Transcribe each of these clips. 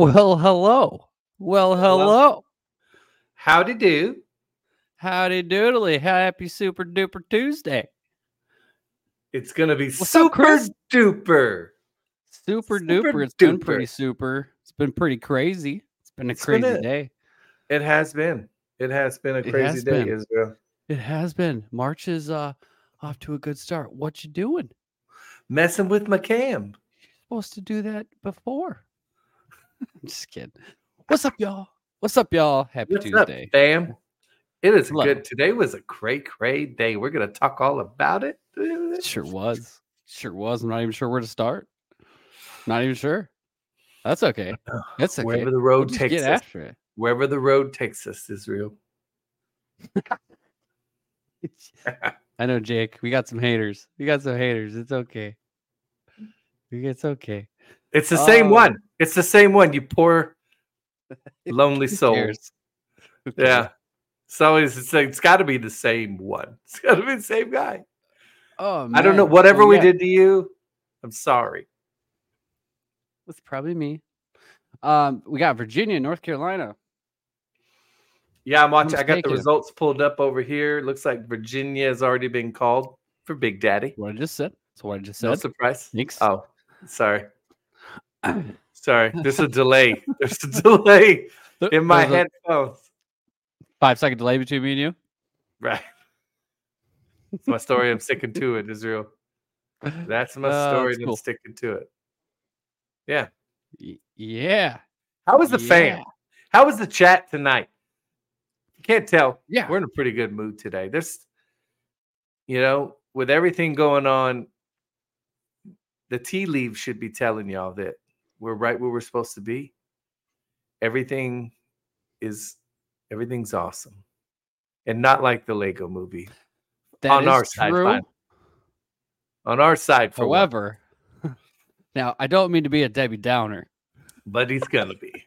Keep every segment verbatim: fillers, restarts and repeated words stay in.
Well, hello. Well, Hello. hello. Howdy do. Howdy doodly. Happy Super Duper Tuesday. It's going to be What's up, super Chris? duper. Super, Super duper. It's been duper. pretty super. It's been pretty crazy. It's been a It's been crazy it. day. It has been. It has been a It crazy has day, been. Israel. It has been. March is uh off to a good start. What you doing? Messing with my cam. You're supposed to do that before. I'm just kidding. What's up, y'all? What's up, y'all? Happy What's Tuesday. up, fam? It is Hello. good. Today was a great, great day. We're going to talk all about it. It sure was. Sure was. I'm not even sure where to start. Not even sure. That's okay. That's okay. Wherever the We'll road just takes get us. after it. Wherever the road takes us, Israel. I know, Jake. We got some haters. We got some haters. It's okay. It's okay. It's the same Oh. one. It's the same one, you poor, lonely Who soul. cares? Who Yeah. cares? So it's it's, it's got to be the same one. It's got to be the same guy. Oh, man. I don't know. Whatever Well, we yeah, did to you, I'm sorry. it's probably me. Um, we got Virginia, North Carolina. Yeah, I'm watching. Who's I got the taking it? results pulled up over here. Looks like Virginia has already been called for Big Daddy. What I just said. That's what I just No said. surprise. Thanks. Oh, sorry. Sorry. There's a delay. There's a delay in my There's a headphones. five second delay between me and you. Right. It's my story. I'm sticking to it, Israel. That's my Uh, story, that's and I'm cool. sticking to it. Yeah. Y- Yeah. How was the Yeah. fam? How was the chat tonight? You can't tell. Yeah. We're in a pretty good mood today. There's, you know, with everything going on, the tea leaves should be telling y'all that we're right where we're supposed to be. Everything is, everything's awesome. And not like the Lego movie. That On is our side, true. fine. On our side, for one. However, now I don't mean to be a Debbie Downer. But he's gonna be.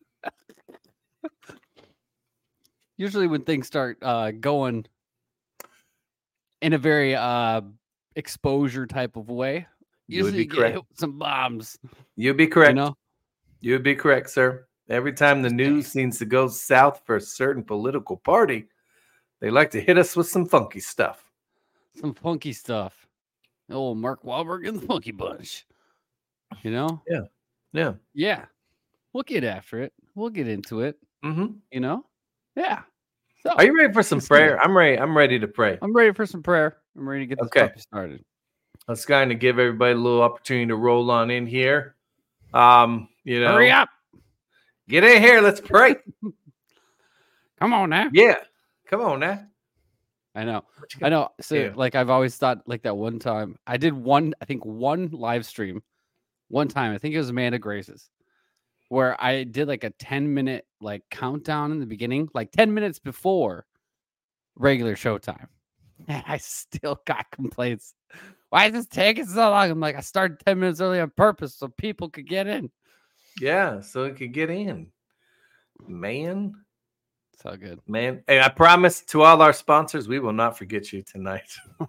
Usually when things start uh, going in a very uh, exposure type of way, You would usually be you get correct. hit with some bombs. You'd be correct. You know? You would be correct, sir. Every time the Just news seems to go south for a certain political party, they like to hit us with some funky stuff. Some funky stuff. Oh, Mark Wahlberg and the Funky Bunch. You know? Yeah. Yeah. Yeah. We'll get after it. We'll get into it. Mm-hmm. You know? Yeah. So, Are you ready for some let's do it. prayer? I'm ready. I'm ready to pray. I'm ready for some prayer. I'm ready to get this Okay. puppy started. Let's kind of give everybody a little opportunity to roll on in here. Um, you know, Hurry up. get in here. Let's pray. Come on now. Yeah. Come on now. I know. What you I got? know. So, Yeah. like, I've always thought, like, that one time I did one, I think one live stream, one time. I think it was Amanda Grace's, where I did like a ten minute like countdown in the beginning, like ten minutes before regular showtime. And I still got complaints. Why is this taking so long? I'm like, I started ten minutes early on purpose so people could get in. Yeah. So it could get in. Man. It's all good. Man. And I promise to all our sponsors, we will not forget you tonight.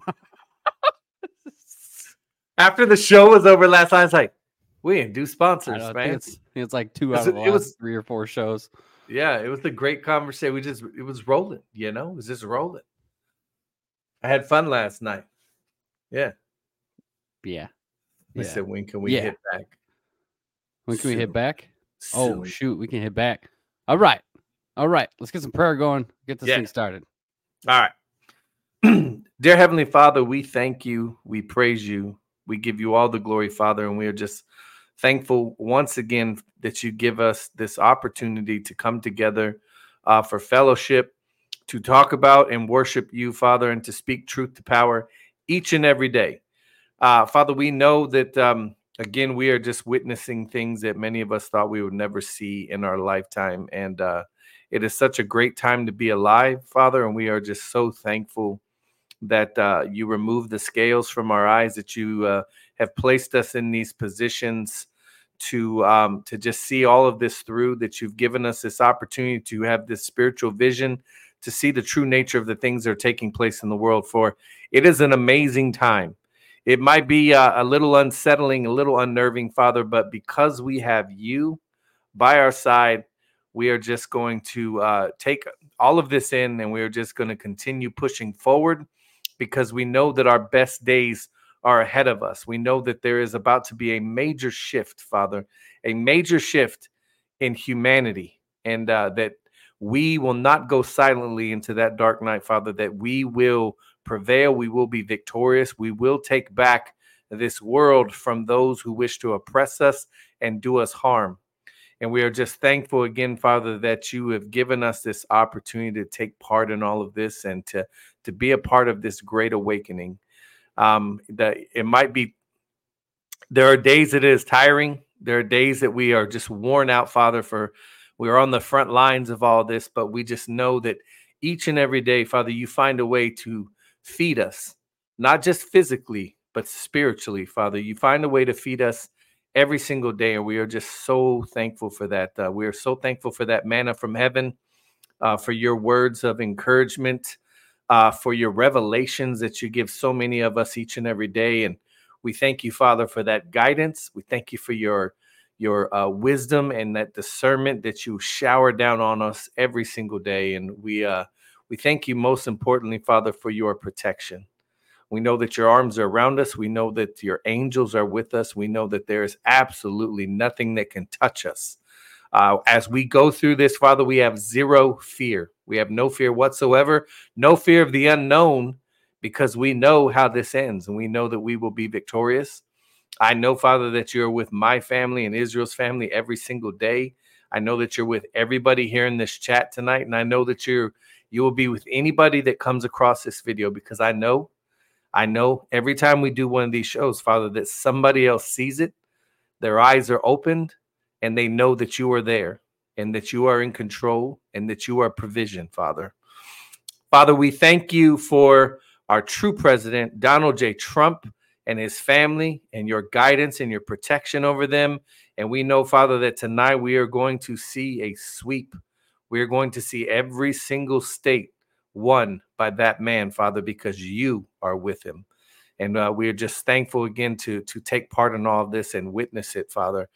After the show was over last night, I was like, we didn't do I, sponsors, know, I, man. think it's, I think it's like two It out was- of the it last was- three or four shows. Yeah, it was a great conversation. We just it was rolling, you know, it was just rolling. I had fun last night. Yeah. Yeah. I Yeah. said, when can we Yeah. hit back? When can we hit Soon. back? Oh, Soon. shoot. We can hit back. All right. All right. Let's get some prayer going. Get this Yeah. thing started. All right. Dear Heavenly Father, we thank you. We praise you. We give you all the glory, Father, and we are just thankful once again that you give us this opportunity to come together uh, for fellowship, to talk about and worship you, Father, and to speak truth to power each and every day. Uh, Father, we know that, um, again, we are just witnessing things that many of us thought we would never see in our lifetime. And uh, it is such a great time to be alive, Father, and we are just so thankful that uh, you remove the scales from our eyes, that you uh, have placed us in these positions to um, to just see all of this through, that you've given us this opportunity to have this spiritual vision, to see the true nature of the things that are taking place in the world. For it is an amazing time. It might be uh, a little unsettling, a little unnerving, Father, but because we have you, by our side. We are just going to uh, take all of this in, and we are just going to continue pushing forward, because we know that our best days are ahead of us. We know that there is about to be a major shift, Father, a major shift in humanity, and uh, that we will not go silently into that dark night, Father, that we will prevail. We will be victorious. We will take back this world from those who wish to oppress us and do us harm. And we are just thankful again, Father, that you have given us this opportunity to take part in all of this and to, to be a part of this great awakening. Um, that it might be, there are days that it is tiring. There are days that we are just worn out, Father, for we are on the front lines of all this, but we just know that each and every day, Father, you find a way to feed us, not just physically, but spiritually, Father. You find a way to feed us every single day, and we are just so thankful for that. Uh, we are so thankful for that manna from heaven, uh, for your words of encouragement, uh, for your revelations that you give so many of us each and every day. And we thank you, Father, for that guidance. We thank you for your your uh, wisdom and that discernment that you shower down on us every single day. And we uh, we thank you most importantly, Father, for your protection. We know that your arms are around us. We know that your angels are with us. We know that there is absolutely nothing that can touch us. Uh, as we go through this, Father, we have zero fear. We have no fear whatsoever, no fear of the unknown, because we know how this ends, and we know that we will be victorious. I know, Father, that you're with my family and Israel's family every single day. I know that you're with everybody here in this chat tonight, and I know that you're you will be with anybody that comes across this video, because I know, I know every time we do one of these shows, Father, that somebody else sees it, their eyes are opened, and they know that you are there and that you are in control and that you are provision, Father. Father, we thank you for our true president, Donald J. Trump, and his family, and your guidance and your protection over them. And we know, Father, that tonight we are going to see a sweep. We are going to see every single state won by that man, Father, because you are with him. And uh, we are just thankful again to, to take part in all of this and witness it, Father.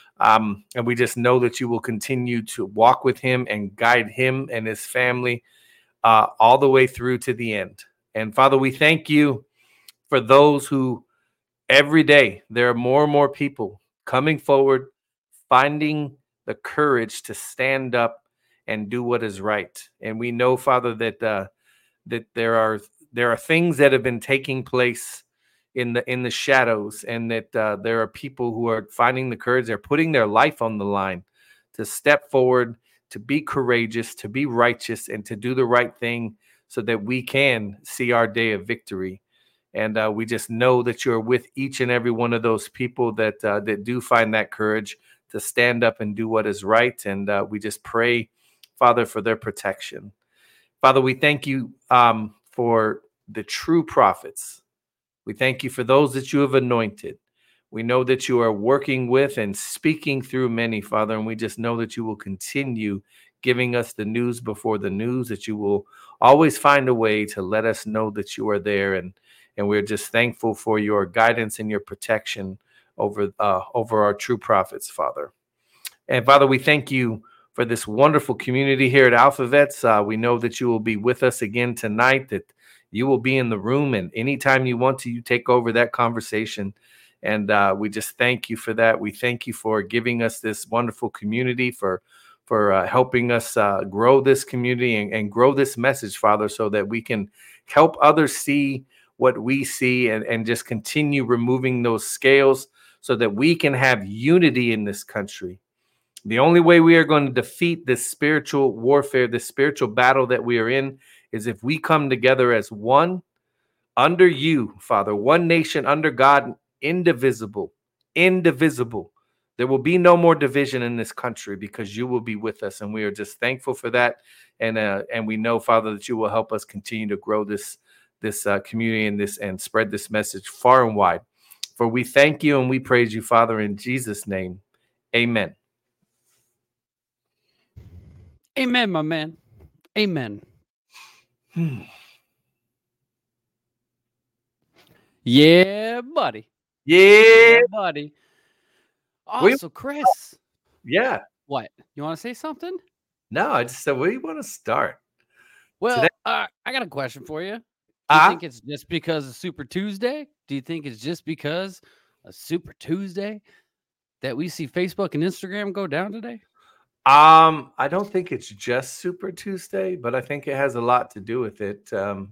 Um, and we just know that you will continue to walk with him and guide him and his family uh, all the way through to the end. And Father, we thank you for those who every day there are more and more people coming forward, finding the courage to stand up and do what is right. And we know, Father, that uh, that there are there are things that have been taking place in the in the shadows, and that uh, there are people who are finding the courage. They're putting their life on the line to step forward, to be courageous, to be righteous, and to do the right thing, so that we can see our day of victory. And uh, we just know that you're with each and every one of those people that uh, that do find that courage to stand up and do what is right. And uh, we just pray, Father, for their protection. Father, we thank you um, for the true prophets. We thank you for those that you have anointed. We know that you are working with and speaking through many, Father, and we just know that you will continue giving us the news before the news, that you will always find a way to let us know that you are there. And And we're just thankful for your guidance and your protection over uh, over our true prophets, Father. And Father, we thank you for this wonderful community here at Alphavets. Uh, we know that you will be with us again tonight, that you will be in the room, and anytime you want to, you take over that conversation. And uh, we just thank you for that. We thank you for giving us this wonderful community, for for uh, helping us uh, grow this community and, and grow this message, Father, so that we can help others see what we see, and, and just continue removing those scales so that we can have unity in this country. The only way we are going to defeat this spiritual warfare, this spiritual battle that we are in, is if we come together as one under you, Father, one nation under God, indivisible, indivisible. There will be no more division in this country, because you will be with us. And we are just thankful for that. And, uh, and we know, Father, that you will help us continue to grow this this uh, community and this and spread this message far and wide. For we thank you and we praise you, Father, in Jesus' name. Amen. Amen, my man. Amen. Hmm. Yeah, buddy. Yeah. Yeah, buddy. Oh, We- so Chris. Yeah. What? You want to say something? No, I just said, where do you want to start? Well, Today? uh, I got a question for you. Do you Ah, think it's just because of Super Tuesday? Do you think it's just because of Super Tuesday that we see Facebook and Instagram go down today? um, I don't think it's just Super Tuesday, but I think it has a lot to do with it. Um,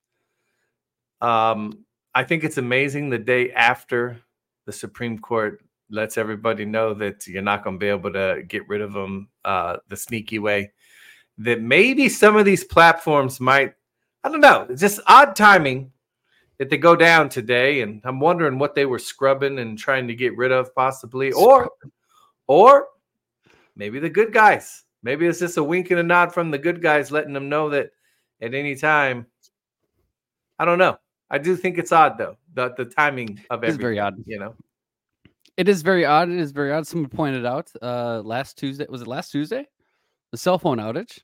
um, I think it's amazing the day after the Supreme Court lets everybody know that you're not going to be able to get rid of them uh, the sneaky way. That maybe some of these platforms might, I don't know, it's just odd timing that they go down today. And I'm wondering what they were scrubbing and trying to get rid of possibly, or, or maybe the good guys. Maybe it's just a wink and a nod from the good guys letting them know that at any time. I don't know. I do think it's odd though, the, the timing of everything. It's very odd. You know, it is very odd. It is very odd. Someone pointed out uh, last Tuesday. Was it last Tuesday? The cell phone outage.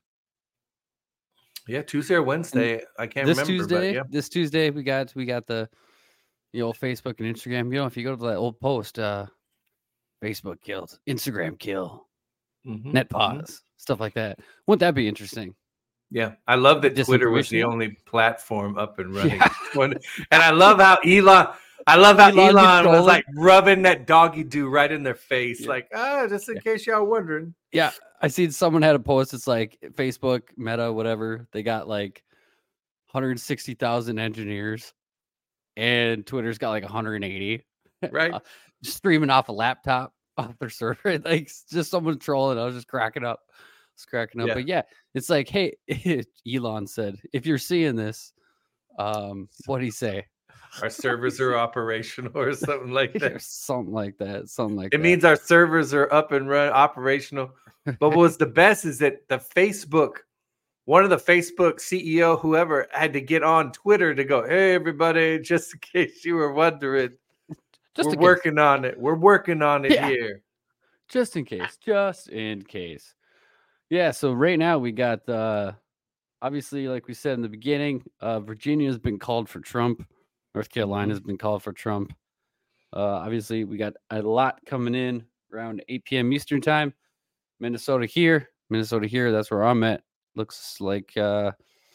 Yeah, Tuesday or Wednesday. And I can't this remember. Tuesday, but yeah. This Tuesday, we got we got the the old Facebook and Instagram. You know, if you go to that old post, uh, Facebook killed, Instagram kill, mm-hmm. net pause, mm-hmm. stuff like that. Wouldn't that be interesting? Yeah, I love that Twitter was the only platform up and running. Yeah. And I love how Elon, I love how Elon, Elon was like rubbing that doggy do right in their face. Yeah. Like, ah, just in yeah. case y'all wondering. Yeah, I seen someone had a post. It's like Facebook, Meta, whatever. They got like one hundred sixty thousand engineers, and Twitter's got like one hundred eighty. Right. uh, streaming off a laptop off their server. Like, just someone trolling. I was just cracking up. It's cracking up, yeah. But yeah, it's like, hey, Elon said, if you're seeing this, um, what'd he say? Our servers are operational or something like that. something like that. Something like it that. It means our servers are up and run operational. But what was the best is that the Facebook, one of the Facebook C E O, whoever, had to get on Twitter to go, hey, everybody, just in case you were wondering, just we're working on it. We're working on it yeah. here. Just in case. Just in case. Yeah, so right now we got, uh, obviously, like we said in the beginning, uh, Virginia has been called for Trump. North Carolina has been called for Trump. Uh, obviously, we got a lot coming in around eight p.m. Eastern time. Minnesota here. Minnesota here. That's where I'm at. Looks like uh,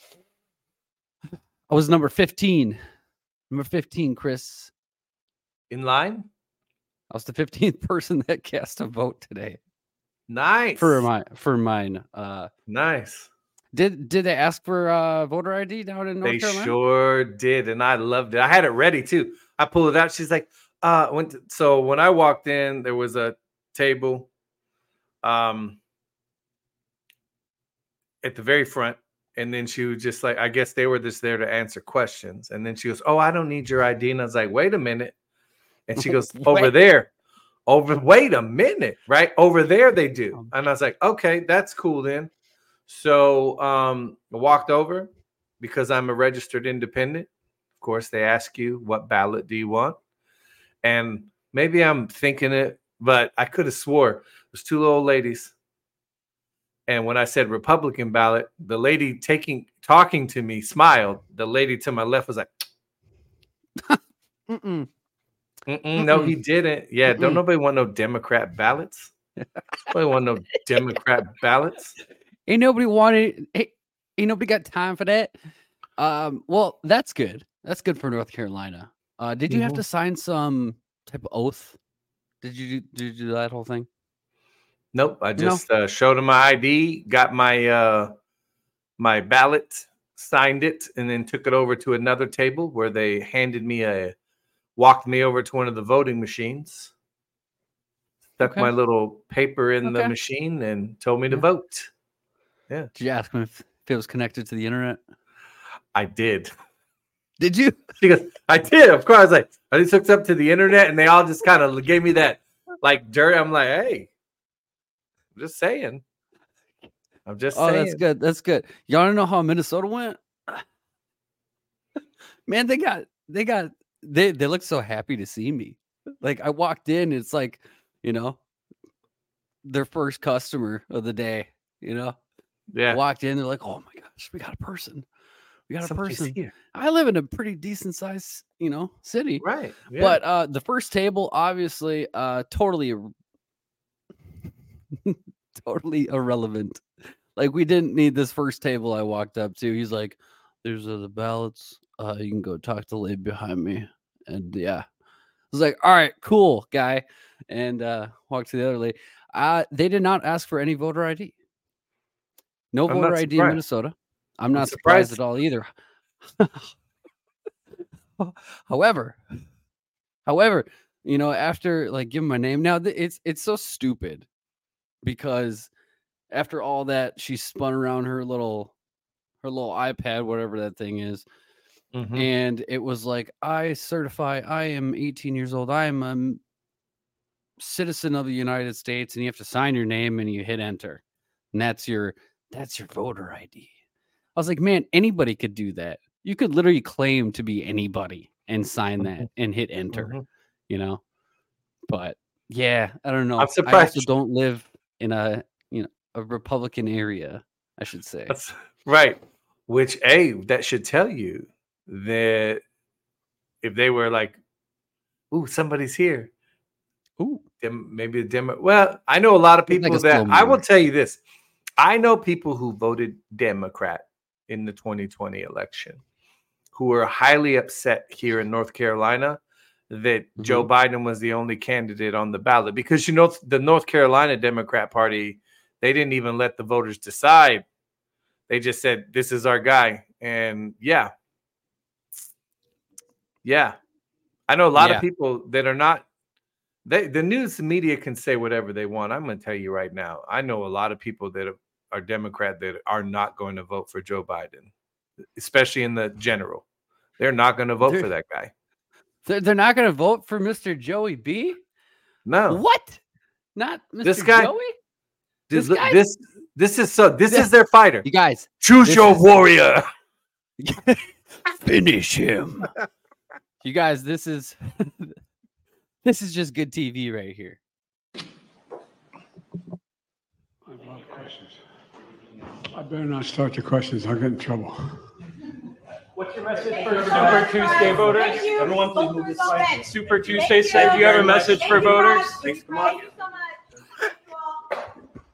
I was number fifteen. Number fifteen, Chris. In line? I was the fifteenth person that cast a vote today. Nice for my for mine. Uh, nice. Did did they ask for uh, voter I D down in North they Carolina? They sure did, and I loved it. I had it ready too. I pulled it out. She's like, "Uh, went to, so when I walked in, there was a table, um, at the very front, and then she was just like, I guess they were just there to answer questions, and then she goes, "Oh, I don't need your I D," and I was like, "Wait a minute," and she goes, "Over there." Over, wait a minute, right? Over there they do. And I was like, okay, that's cool then. So um, I walked over because I'm a registered independent. Of course, they ask you, what ballot do you want? And maybe I'm thinking it, but I could have swore there's two old ladies. And when I said Republican ballot, the lady taking talking to me smiled. The lady to my left was like, Mm-mm. Mm-mm, no, he didn't. Yeah, Mm-mm. Don't nobody want no Democrat ballots. Nobody want no Democrat ballots. Ain't nobody wanted. Ain't, ain't nobody got time for that. Um, well, that's good. That's good for North Carolina. Uh, did you mm-hmm. have to sign some type of oath? Did you do, did you do that whole thing? Nope. I just no? uh, showed them my I D, got my uh, my ballot, signed it, and then took it over to another table where they handed me a. Walked me over to one of the voting machines, stuck okay. my little paper in okay. the machine, and told me yeah. to vote. Yeah. Did you ask him if it was connected to the internet? I did. Did you? She goes, I did. Of course. I was like, I just hooked up to the internet, and they all just kind of gave me that like dirt. I'm like, hey, I'm just saying. I'm just oh, saying. That's good. That's good. Y'all want to know how Minnesota went? Man, they got they got. They they look so happy to see me. Like I walked in, it's like, you know, their first customer of the day, you know. Yeah. I walked in, they're like, oh my gosh, we got a person. We got Somebody's a person here. I live in a pretty decent sized, you know, city. Right. Yeah. But uh the first table, obviously, uh totally totally irrelevant. Like, we didn't need this first table I walked up to. He's like, there's uh, the ballots. Uh, you can go talk to the lady behind me. And yeah, I was like, all right, cool, guy. And uh, walked to the other lady. Uh, they did not ask for any voter I D. No I'm voter not I D in surprised. Minnesota. I'm not I'm surprised. surprised. at all either. However, however, you know, after like give my name now, th- it's it's so stupid because after all that, she spun around her little her little iPad, whatever that thing is, Mhm. and it was like, I certify I am eighteen years old. I am a m- citizen of the United States, and you have to sign your name and you hit enter, and that's your that's your voter I D. I was like, man, anybody could do that. You could literally claim to be anybody and sign that Mhm. and hit enter, Mhm. you know. But yeah, I don't know. I'm I surprised. also don't live in a you know a Republican area, I should say. That's right. Which, a that should tell you that if they were like, "Ooh, somebody's here," Ooh, then maybe the demo. Well, I know a lot of it's like people a slow that I will moving. tell you this. I know people who voted Democrat in the twenty twenty election who were highly upset here in North Carolina that Joe Mhm. Biden was the only candidate on the ballot because, you know, the North Carolina Democrat Party, they didn't even let the voters decide. They just said, this is our guy. And yeah, yeah. I know a lot Yeah. of people that are not, they, the news media can say whatever they want. I'm going to tell you right now, I know a lot of people that are, are Democrat that are not going to vote for Joe Biden, especially in the general. They're not going to vote They're, for that guy. they're, they're not going to vote for Mister Joey B? No. What? Not Mister This guy, Joey? This This guy? this this is so this This- is their fighter. You guys, Choose this your is- warrior. finish him. You guys, this is this is just good T V right here. I have a lot of questions. I better not start the questions. I'll get in trouble. What's your message for Super Tuesday voters? Thank you. Everyone, please move this way. Thank Super you. Tuesday, Thank say, do you have a you. message Thank for you, voters? Raj. Thanks, come Thank on. you so much. Thank you all.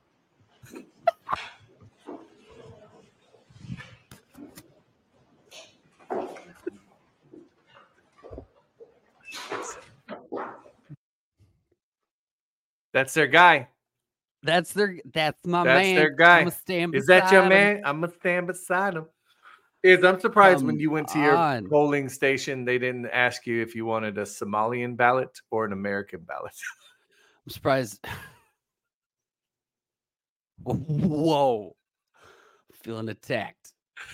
That's their guy. That's their that's my That's man. their guy. I'ma stand Is that your beside him. man? I'm gonna stand beside him. Is I'm surprised when Come you went to your on. polling station, they didn't ask you if you wanted a Somalian ballot or an American ballot. I'm surprised. Whoa. Feeling attacked.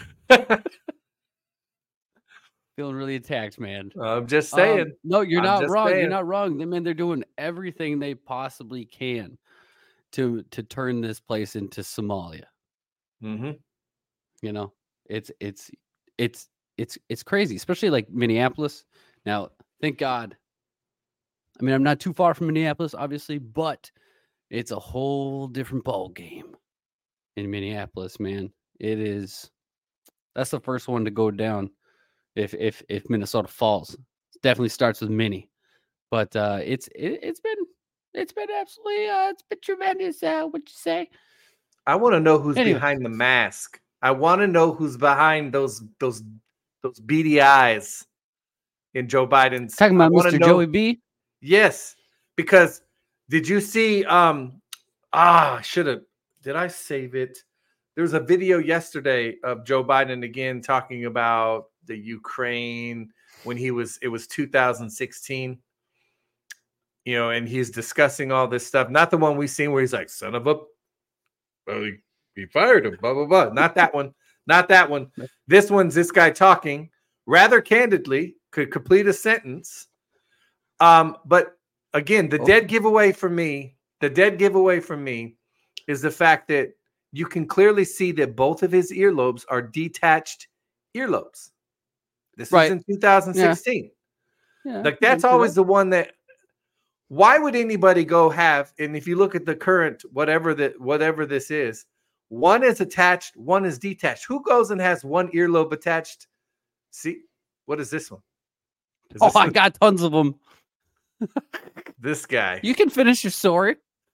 Feeling really attacked, man. I'm just Um, saying. no, you're I'm not just wrong. saying. You're not wrong. They man, they're doing everything they possibly can to to turn this place into Somalia. Mhm. You know, it's it's it's it's it's crazy, especially like Minneapolis. Now, thank God. I mean, I'm not too far from Minneapolis, obviously, but it's a whole different ball game in Minneapolis, man. It is. That's the first one to go down if if if Minnesota falls. It definitely starts with Minnie, but uh, it's it, it's been it's been absolutely uh, it's been tremendous. Uh, what you say? I want to know who's Anyway. behind the mask. I want to know who's behind those those those beady eyes in Joe Biden's. Talking I about wanna Mister know- Joey B. Yes, because did you see? Um, ah, should have. Did I save it? There was a video yesterday of Joe Biden again talking about the Ukraine when he was. It was two thousand sixteen. You know, and he's discussing all this stuff. Not the one we've seen where he's like, "Son of a," well, he, he fired him. Blah blah blah. Not that one. Not that one. This one's this guy talking rather candidly. Could complete a sentence. Um, but again, the Oh. dead giveaway for me, the dead giveaway for me is the fact that you can clearly see that both of his earlobes are detached earlobes. This Right. is in two thousand sixteen. Yeah, Like I that's can see always that. the one that why would anybody go have, and if you look at the current, whatever that whatever this is, one is attached, one is detached. Who goes and has one earlobe attached? See, what is this one? Is Oh, this I one- got tons of them. this guy. You can finish your story.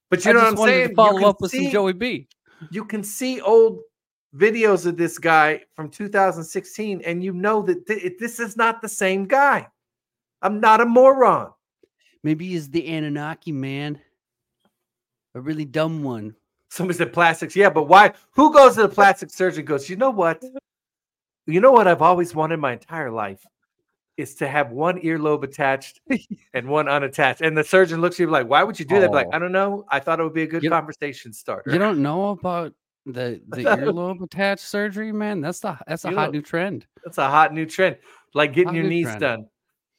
But you I know just what I'm wanted saying? to follow you can up with see, some Joey B. You can see old videos of this guy from two thousand sixteen, and you know that th- this is not the same guy. I'm not a moron. Maybe he's the Anunnaki man, a really dumb one. Somebody said plastics. Yeah, but why? Who goes to the plastic surgeon and goes, you know what? You know what I've always wanted my entire life is to have one earlobe attached and one unattached. And the surgeon looks at you like, why would you do that? Like, Oh. I don't know. I thought it would be a good You- conversation starter. You don't know about the the earlobe attached surgery, man? That's the that's a You hot don't- new trend. That's a hot new trend. Like getting Hot your new knees trend. done.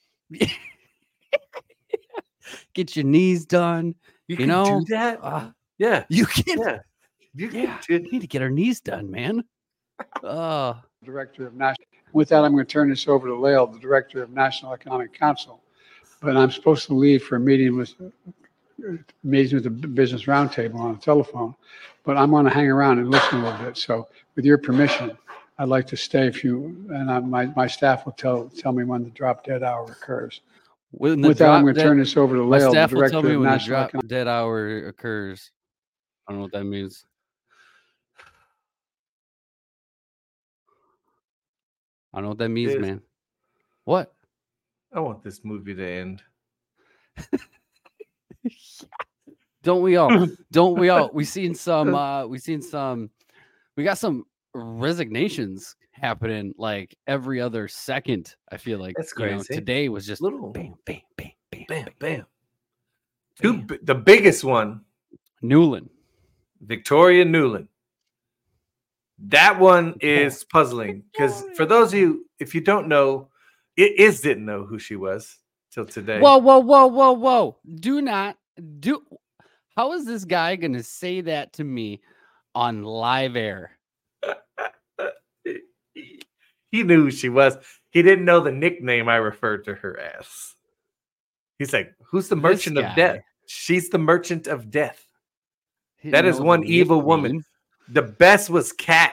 Get your knees done. You, You can know, do that? uh, Yeah. you can. Yeah. You can Yeah, do we need to get our knees done, man. Uh, Director of National. With that, I'm going to turn this over to Lael, the Director of National Economic Council. But I'm supposed to leave for a meeting with, meetings with the Business Roundtable on the telephone. But I'm going to hang around and listen a little bit. So with your permission, I'd like to stay if you, and I, my, my staff will tell, tell me when the drop dead hour occurs. when the With that, I'm drop going to dead- turn this over to my Lael, the staff will tell Director me of when the National drop Economic. dead hour occurs. I don't know what that means. I don't know what that means, Is- man. What? I want this movie to end. Don't we all? Don't we all? We seen some. Uh, we seen some. We got some resignations happening like every other second. I feel like That's you know, crazy. today was just Little bam, bam, bam, bam, bam, bam. bam. Two, bi- the biggest one, Newland. Victoria Newland. That one is puzzling because for those of you, if you don't know, it is didn't know who she was till today. Whoa, whoa, whoa, whoa, whoa! Do not do. How is this guy gonna say that to me on live air? He knew who she was. He didn't know the nickname I referred to her as. He's like, "Who's the This merchant of guy. death?" She's the merchant of death. He That is knows one the evil woman. nickname. The best was Kat.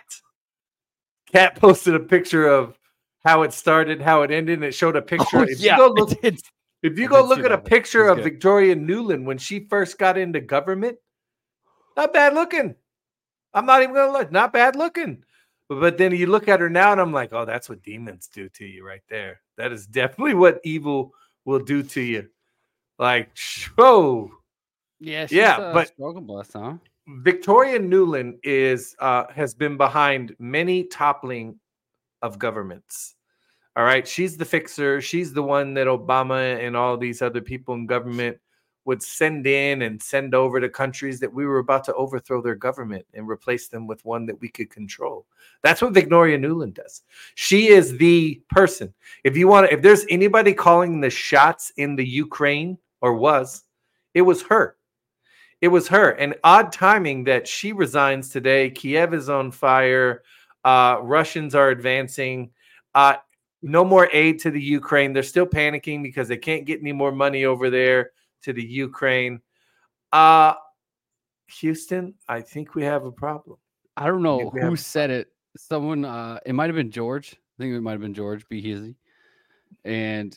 Kat posted a picture of how it started, how it ended, and it showed a picture. Oh, if yeah, you go look, it did. if you I go did look see at a that one. picture It was of good. Victoria Newland when she first got into government, not bad looking. I'm not even gonna look, not bad looking. But, but then you look at her now, and I'm like, oh, that's what demons do to you right there. That is definitely what evil will do to you. Like, whoa. Yeah, she's Yeah, a but- struggle bus, huh? Victoria Newland is uh, has been behind many toppling of governments. All right, she's the fixer. She's the one that Obama and all these other people in government would send in and send over to countries that we were about to overthrow their government and replace them with one that we could control. That's what Victoria Newland does. She is the person. If you want to, if there's anybody calling the shots in the Ukraine or was, it was her. It was her. And odd timing that she resigns today. Kiev is on fire. Uh, Russians are advancing. Uh, no more aid to the Ukraine. They're still panicking because they can't get any more money over there to the Ukraine. Uh, Houston, I think we have a problem. I don't know think we who have- said it. Someone, uh, it might have been George. I think it might have been George B. Heasy. And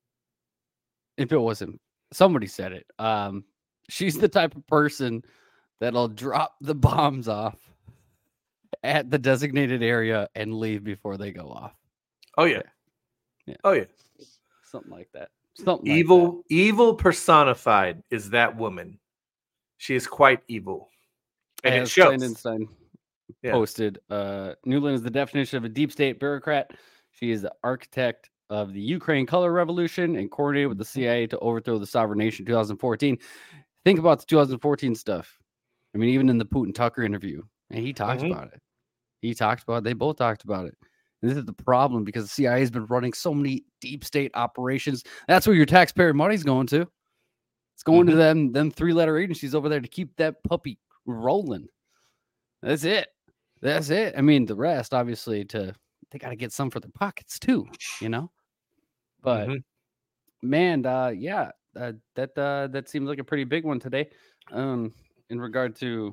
if it wasn't, somebody said it. Um, she's the type of person that'll drop the bombs off at the designated area and leave before they go off. Oh, yeah. Yeah. Oh, yeah. Something like that. Something like Evil, evil personified is that woman. She is quite evil. that. And it As shows. Klindenstein Yeah. posted, uh, Newland is the definition of a deep state bureaucrat. She is the architect of the Ukraine color revolution and coordinated with the C I A to overthrow the sovereign nation in two thousand fourteen. Think about the two thousand fourteen stuff. I mean, even in the Putin Tucker interview, and he talks Mhm. about it. He talked about it. They both talked about it. And this is the problem because the C I A has been running so many deep state operations. That's where your taxpayer money's going to. It's going to Mhm. them, them three letter agencies over there to keep that puppy rolling. That's it. That's it. I mean, the rest, obviously, to they got to get some for their pockets too, you know. But Mhm. man, uh, yeah, uh, that uh, that seems like a pretty big one today. Um, in regard to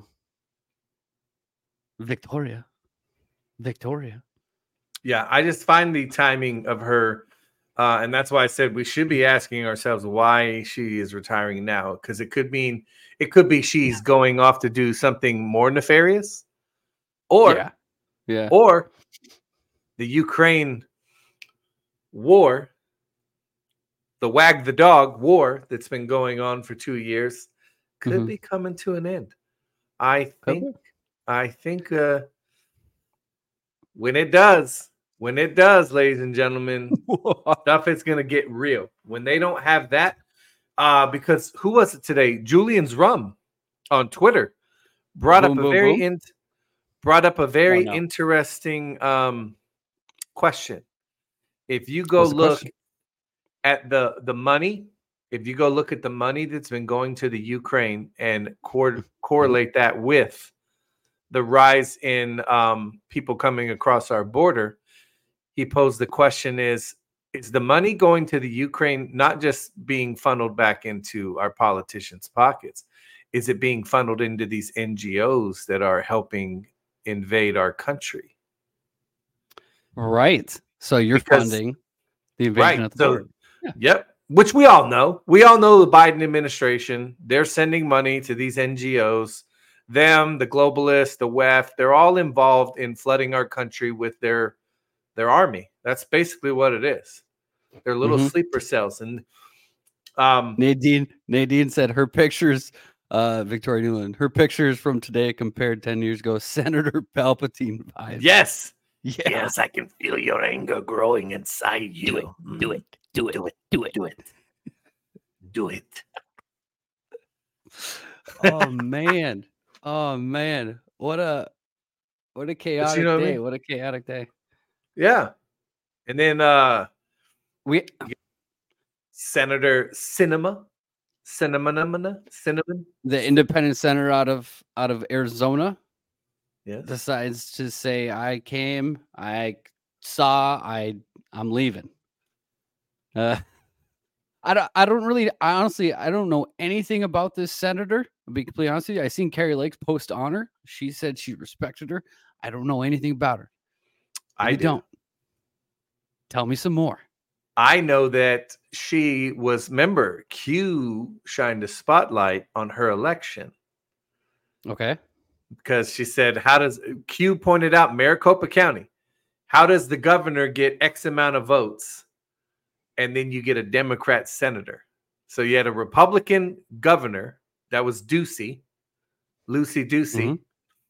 Victoria, Victoria. Yeah, I just find the timing of her Uh, and that's why I said we should be asking ourselves why she is retiring now, because it could mean it could be she's going off to do something more nefarious, or Yeah. Yeah. or the Ukraine war, the wag the dog war that's been going on for two years, could Mhm. be coming to an end. I Could think. I think uh, when it does, when it does, ladies and gentlemen, stuff is gonna get real. When they don't have that, uh, because who was it today? Julian's Rum on Twitter brought Boom, up a boom, very boom. in, brought up a very no. interesting um, question. If you go What's the look question? at the the money, if you go look at the money that's been going to the Ukraine and cor- correlate that with the rise in um, people coming across our border, he posed the question: Is is the money going to the Ukraine not just being funneled back into our politicians' pockets? Is it being funneled into these N G Os that are helping invade our country? Right. So you're Because- funding the invasion Right. at the So, border. Yeah. yep. Which we all know. We all know the Biden administration, they're sending money to these N G Os. Them, the globalists, the W E F, they're all involved in flooding our country with their their army. That's basically what it is. They're little Mhm. sleeper cells. And um, Nadine Nadine said her pictures, uh, Victoria Newland, her pictures from today compared ten years ago, Senator Palpatine vibes. yes, Yeah. yes, I can feel your anger growing inside you. Do it. Do it. Do it. Do it. Do it. Do it. Do it. Oh man. Oh man. What a what a chaotic know what I day. mean? What a chaotic day. Yeah. And then uh, We Senator Cinema, Cinnamon, Cinnamon. the independent senator out of out of Arizona Yes. decides to say, I came, I saw, I I'm leaving. Uh I don't I don't really I honestly I don't know anything about this senator. To be completely honest with you. I seen Carrie Lake's post on her. She said she respected her. I don't know anything about her. I You do. don't. Tell me some more. I know that she was, member Q shined a spotlight on her election Okay. because she said, how does Q pointed out Maricopa County? How does the governor get X amount of votes? And then you get a Democrat senator. So you had a Republican governor that was Ducey, Lucy Ducey, Mhm.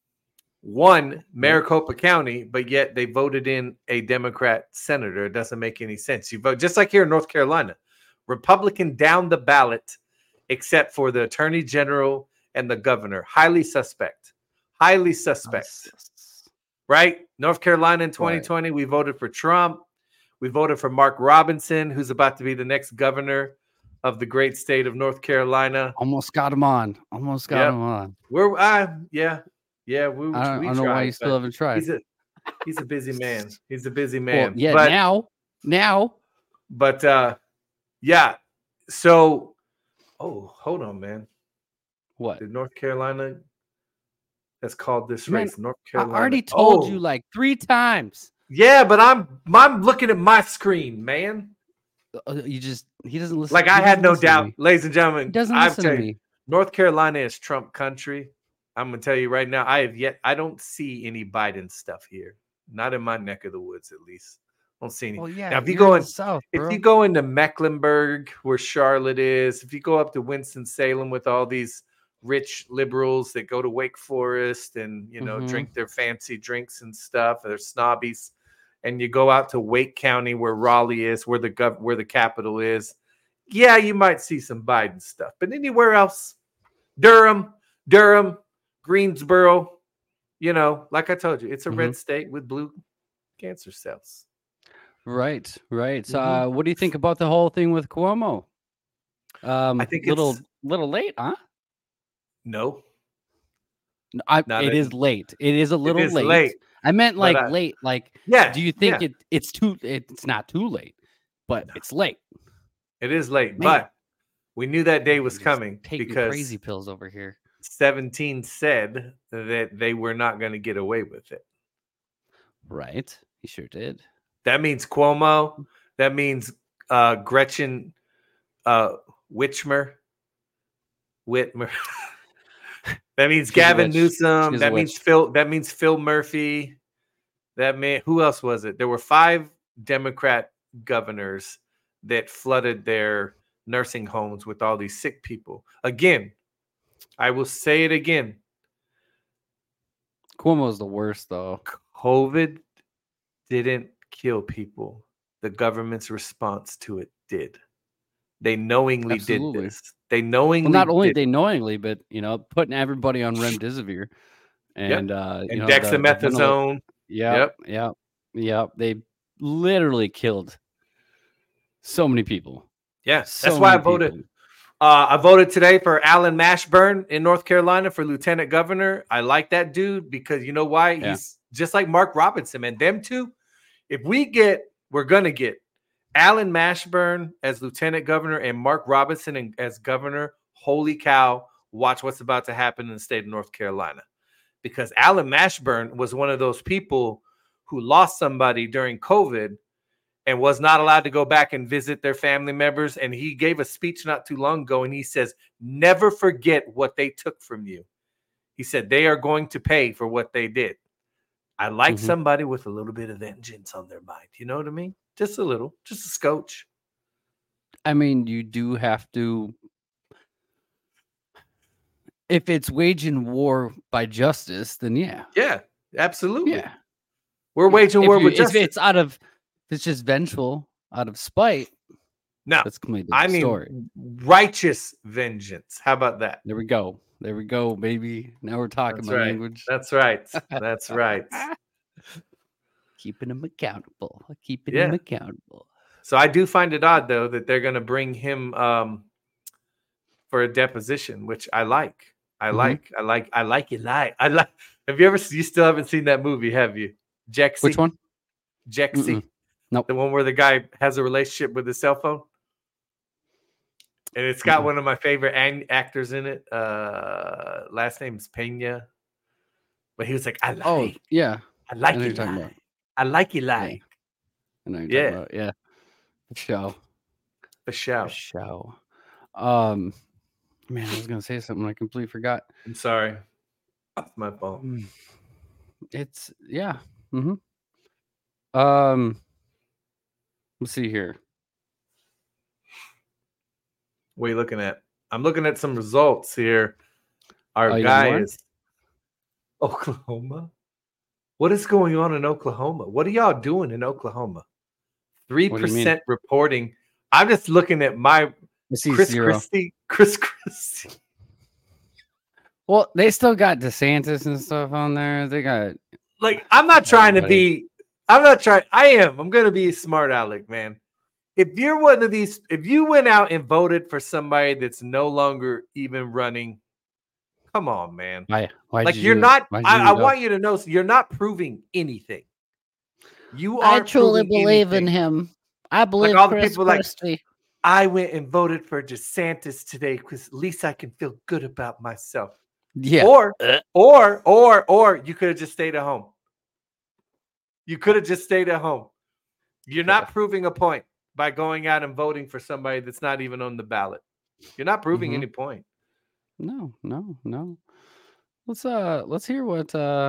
won Maricopa County, but yet they voted in a Democrat senator. It doesn't make any sense. You vote just like here in North Carolina, Republican down the ballot, except for the attorney general and the governor. Highly suspect. Highly suspect. Right? North Carolina in twenty twenty, we voted for Trump. We voted for Mark Robinson, who's about to be the next governor of the great state of North Carolina. Almost got him on. Almost got Yep. him on. We're uh, yeah, yeah. We, I don't, we I don't know why tried, you still but haven't tried. He's a he's a busy man. He's a busy Well, man. yeah, but, now, now. but uh, yeah. So, oh, hold on, man. What? Did North Carolina has called this Man, race? North I Carolina. already told Oh, you like three times. yeah, but I'm I'm looking at my screen, man. Uh, You just he doesn't listen. Like he I had doesn't no listen to doubt, me. ladies and gentlemen. He doesn't I've listen to tell you, me. North Carolina is Trump country. I'm gonna tell you right now. I have yet. I don't see any Biden stuff here. Not in my neck of the woods, at least. I don't see any. Well, yeah. now, if you you're go in in, the South, if bro. you go into Mecklenburg, where Charlotte is, if you go up to Winston-Salem with all these rich liberals that go to Wake Forest and you know Mhm. drink their fancy drinks and stuff, they're snobbies, and you go out to Wake County where Raleigh is, where the gov- where the capital is. Yeah, you might see some Biden stuff, but anywhere else, Durham, Durham, Greensboro, you know, like I told you, it's a Mhm. red state with blue cancer cells. Right, right. So, Mhm. uh, what do you think about the whole thing with Cuomo? Um, I think little, it's- little late, huh? No, No, I, Not it a- is late. It is a little is late. late, I meant but like I- late. Like, yeah. do you think yeah, it? It's too. It's not too late, but it's late. it is late, Man. but we knew that day was Just coming taking because crazy pills over here. seventeen said that they were not going to get away with it. Right. He sure did. That means Cuomo. That means uh, Gretchen uh, Whitmer. Whitmer. That means She's a Gavin witch. Newsom. She's a That means witch. Phil. That means Phil Murphy. That meant who else was it? There were five Democrat governors that flooded their nursing homes with all these sick people. Again, I will say it again. Cuomo's the worst, though. COVID didn't kill people. The government's response to it did. They knowingly Absolutely. did this. They knowingly Well, not only did they it. knowingly, but you know, putting everybody on remdesivir and uh, you and know, the- the ventil- dexamethasone. Yep, yep, yep. They literally killed so many people. Yeah, So that's why I many voted. people. Uh, I voted today for Alan Mashburn in North Carolina for lieutenant governor. I like that dude because you know why? Yeah. He's just like Mark Robinson, and them two. If we get, we're gonna get Alan Mashburn as lieutenant governor and Mark Robinson in, as governor. Holy cow! Watch what's about to happen in the state of North Carolina, because Alan Mashburn was one of those people who lost somebody during COVID and was not allowed to go back and visit their family members. And he gave a speech not too long ago, and he says, never forget what they took from you. He said, they are going to pay for what they did. I like Mhm. somebody with a little bit of vengeance on their mind. You know what I mean? Just a little, just a scotch. I mean, you do have to. If it's waging war by justice, then yeah, Yeah, absolutely. yeah. We're waging If, war you, with if justice. it's out of, if it's just vengeful, out of spite, No, that's a completely I different mean story. righteous vengeance. How about that? There we go. There we go, baby. Now we're talking That's my right. language. That's right. That's right. Keeping them accountable. Keeping Yeah. them accountable. So I do find it odd, though, that they're going to bring him um, for a deposition, which I like. I Mhm. like. I like. I like it. Like I like. Have you ever? You still haven't seen that movie, have you? Jexy. Which one? Jexy. Mm-mm. Nope. The one where the guy has a relationship with his cell phone, and it's got Mm-mm. one of my favorite an- actors in it. Uh, last name's Pena, but he was like, "I like. Oh, yeah. I like I know it. you're talking Like. about. I like it. Like I know you're Yeah. talking about. Yeah. The show. the show." The show. Um, man, I was gonna say something I completely forgot. I'm sorry. It's my fault. Mm. It's yeah. Mm-hmm. Um, let's see here. What are you looking at? I'm looking at some results here. Our Oh, you got guy more? is Oklahoma. What is going on in Oklahoma? What are y'all doing in Oklahoma? Three What do you mean? percent reporting. I'm just looking at my I see Chris zero. Christie. Chris Christie. Well, they still got DeSantis and stuff on there. They got Like, I'm not trying to Everybody. be. I'm not trying. I am. I'm gonna be a smart aleck, man. If you're one of these, if you went out and voted for somebody that's no longer even running, come on, man. why? Why? Like you're not. I, I want you to know you're not proving anything. You are. I truly proving believe anything. in him. I believe all the Chris people like- Christie. I went and voted for DeSantis today because at least I can feel good about myself. Yeah. Or, Uh. or, or, or you could have just stayed at home. You could have just stayed at home. You're not proving a point by going out and voting for somebody that's not even on the ballot. You're not proving Mhm. any point. No, no, no. Let's uh let's hear what uh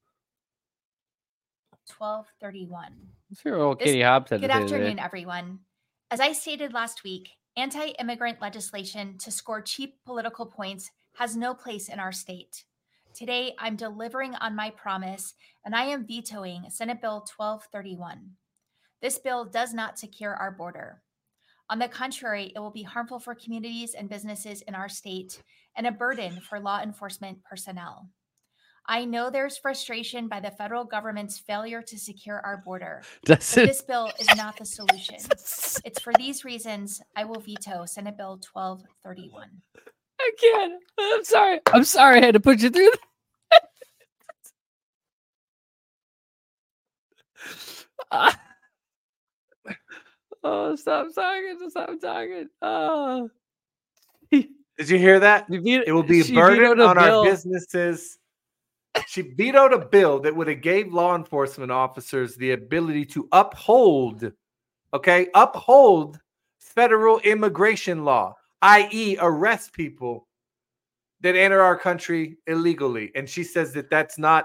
twelve thirty-one. let's hear what This- Katie Hobbs had Good to say afternoon, today. everyone. As I stated last week, anti-immigrant legislation to score cheap political points has no place in our state. Today, I'm delivering on my promise, and I am vetoing Senate Bill twelve thirty-one. This bill does not secure our border. On the contrary, it will be harmful for communities and businesses in our state and a burden for law enforcement personnel. I know there's frustration by the federal government's failure to secure our border, Does but it? this bill is not the solution. It's for these reasons I will veto Senate Bill twelve thirty-one. I can't. I'm sorry. I'm sorry I had to put you through that. Ah. Oh, stop talking. Just stop talking. Oh. Did you hear that? You veto- It will be a she burden vetoed a on our bill. businesses. She vetoed a bill that would have gave law enforcement officers the ability to uphold, okay, uphold federal immigration law, that is arrest people that enter our country illegally. And she says that that's not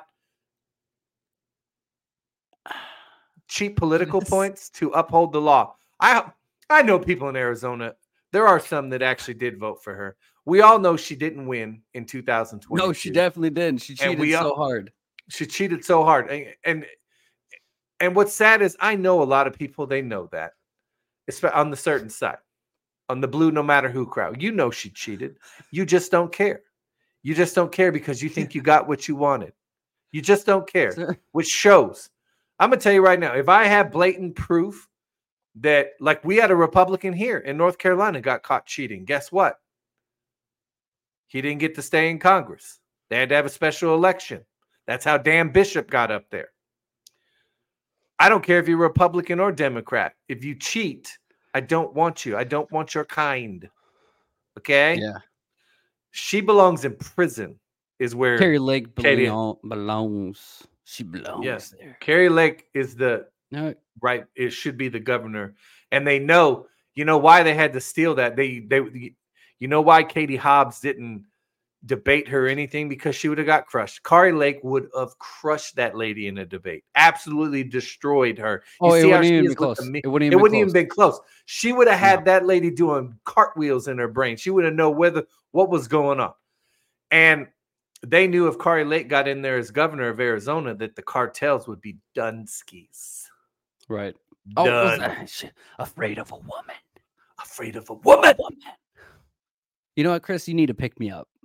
cheap political Yes. points to uphold the law. I I know people in Arizona. There are some that actually did vote for her. We all know she didn't win in two thousand twenty. No, she definitely didn't. She And cheated we so all- hard. She cheated so hard. And, and and what's sad is I know a lot of people, they know that. It's on the certain side. On the blue no matter who crowd. You know she cheated. You just don't care. You just don't care because you think you got what you wanted. You just don't care, Sir. which shows. I'm going to tell you right now, if I have blatant proof that, like, we had a Republican here in North Carolina got caught cheating, guess what? He didn't get to stay in Congress. They had to have a special election. That's how Dan Bishop got up there. I don't care if you're Republican or Democrat. If you cheat, I don't want you. I don't want your kind. Okay? Yeah. She belongs in prison, is where Carrie Lake Katie- belong, belongs. She belongs Yes. there. Carrie Lake is the No, right. It should be the governor, and they know. You know why they had to steal that? They they. You know why Katie Hobbs didn't debate her or anything? Because she would have got crushed. Carrie Lake would have crushed that lady in a debate. Absolutely destroyed her. You Oh, it see how wouldn't she even is be with close. the me- It wouldn't It even be wouldn't even close. been close. She would have had No. that lady doing cartwheels in her brain. She would have known whether what was going on. And they knew if Carrie Lake got in there as governor of Arizona that the cartels would be Dunskies. Right. Oh, was Done. that- she- afraid of a woman. Afraid of a woman. You know what, Chris? You need to pick me up.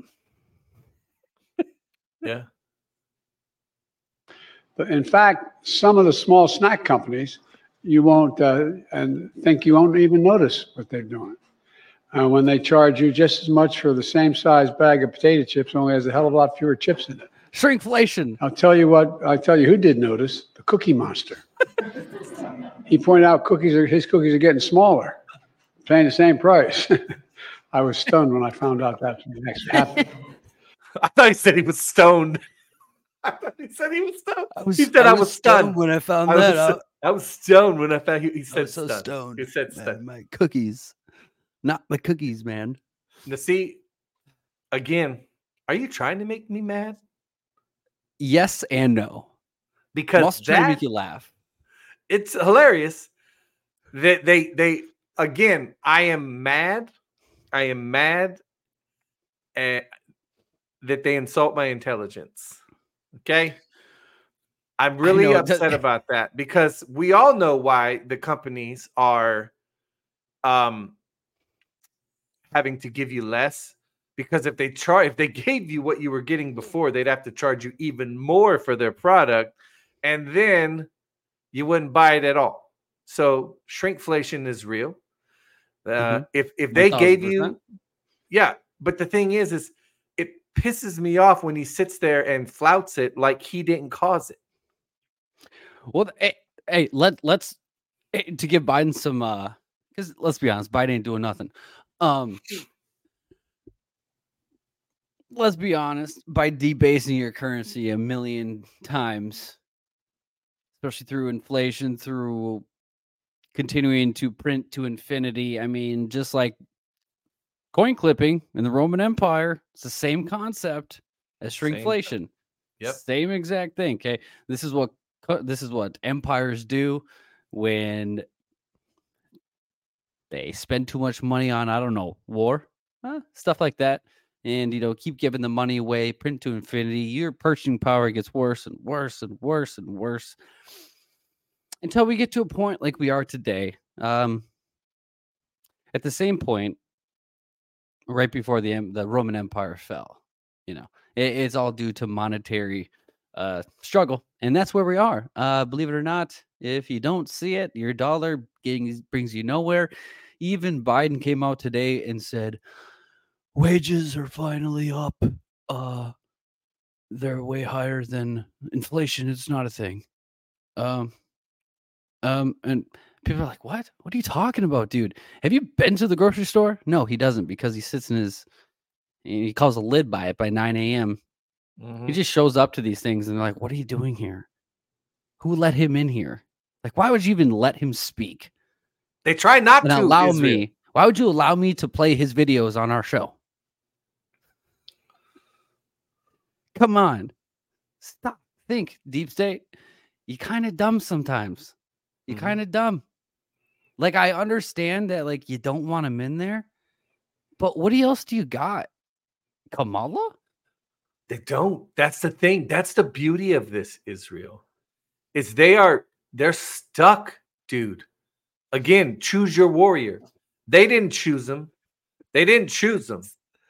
Yeah. But in fact, some of the small snack companies, you won't uh, and think you won't even notice what they're doing. Uh, when they charge you just as much for the same size bag of potato chips, only has a hell of a lot fewer chips in it. Shrinkflation. I'll tell you what, I tell you who did notice, the Cookie Monster. He pointed out cookies are, his cookies are getting smaller, paying the same price. I was stunned when I found out that next happened. I thought he said he was stoned. I thought he said he was stoned. I was, he said I, was stunned. when I found I was, that out. I was stoned when I found he, he I said was so stunned. stoned. He said man, stunned. my cookies, not my cookies, man. Now, see, again, are you trying to make me mad? Yes and no. I'm Because also trying to that, make you laugh. it's hilarious that they they again. I am mad. I am mad at, that they insult my intelligence. Okay, I'm really know, it does- upset about that because we all know why the companies are um having to give you less. Because if they charge, if they gave you what you were getting before, they'd have to charge you even more for their product, and then you wouldn't buy it at all. So shrinkflation is real. Uh, Mhm. If if they gave you, one thousand percent. yeah. But the thing is, is it pisses me off when he sits there and flouts it like he didn't cause it. Well, hey, hey, let let's eh, to give Biden some uh because let's be honest, Biden ain't doing nothing. Um let's be honest, by debasing your currency a million times, especially through inflation, through continuing to print to infinity. I mean, just like coin clipping in the Roman Empire, it's the same concept as Same. shrinkflation. Yep. Same exact thing. Okay. This is what co- this is what empires do when they spend too much money on, I don't know, war, uh, stuff like that. And, you know, keep giving the money away, print to infinity. Your purchasing power gets worse and worse and worse and worse until we get to a point like we are today. Um, at the same point, right before the em- the Roman Empire fell, you know, it, it's all due to monetary uh, struggle, and that's where we are. Uh, believe it or not, if you don't see it, your dollar getting, brings you nowhere. Even Biden came out today and said wages are finally up. Uh, they're way higher than inflation. It's not a thing. Um, um, and people are like, "What? What are you talking about, dude? Have you been to the grocery store?" No, he doesn't because he sits in his. He calls a lid by it by nine a.m. Mhm. He just shows up to these things and they're like, "What are you doing here? Who let him in here? Like, why would you even let him speak?" They try not and to allow Israel. me. Why would you allow me to play his videos on our show? Come on. Stop. Think, deep state. You kind of dumb sometimes. You Mhm. kind of dumb. Like, I understand that, like, you don't want him in there, but what else do you got? Kamala? They don't. That's the thing. That's the beauty of this, Israel. Is they are they're stuck, dude. Again, choose your warrior. They didn't choose them. They didn't choose them.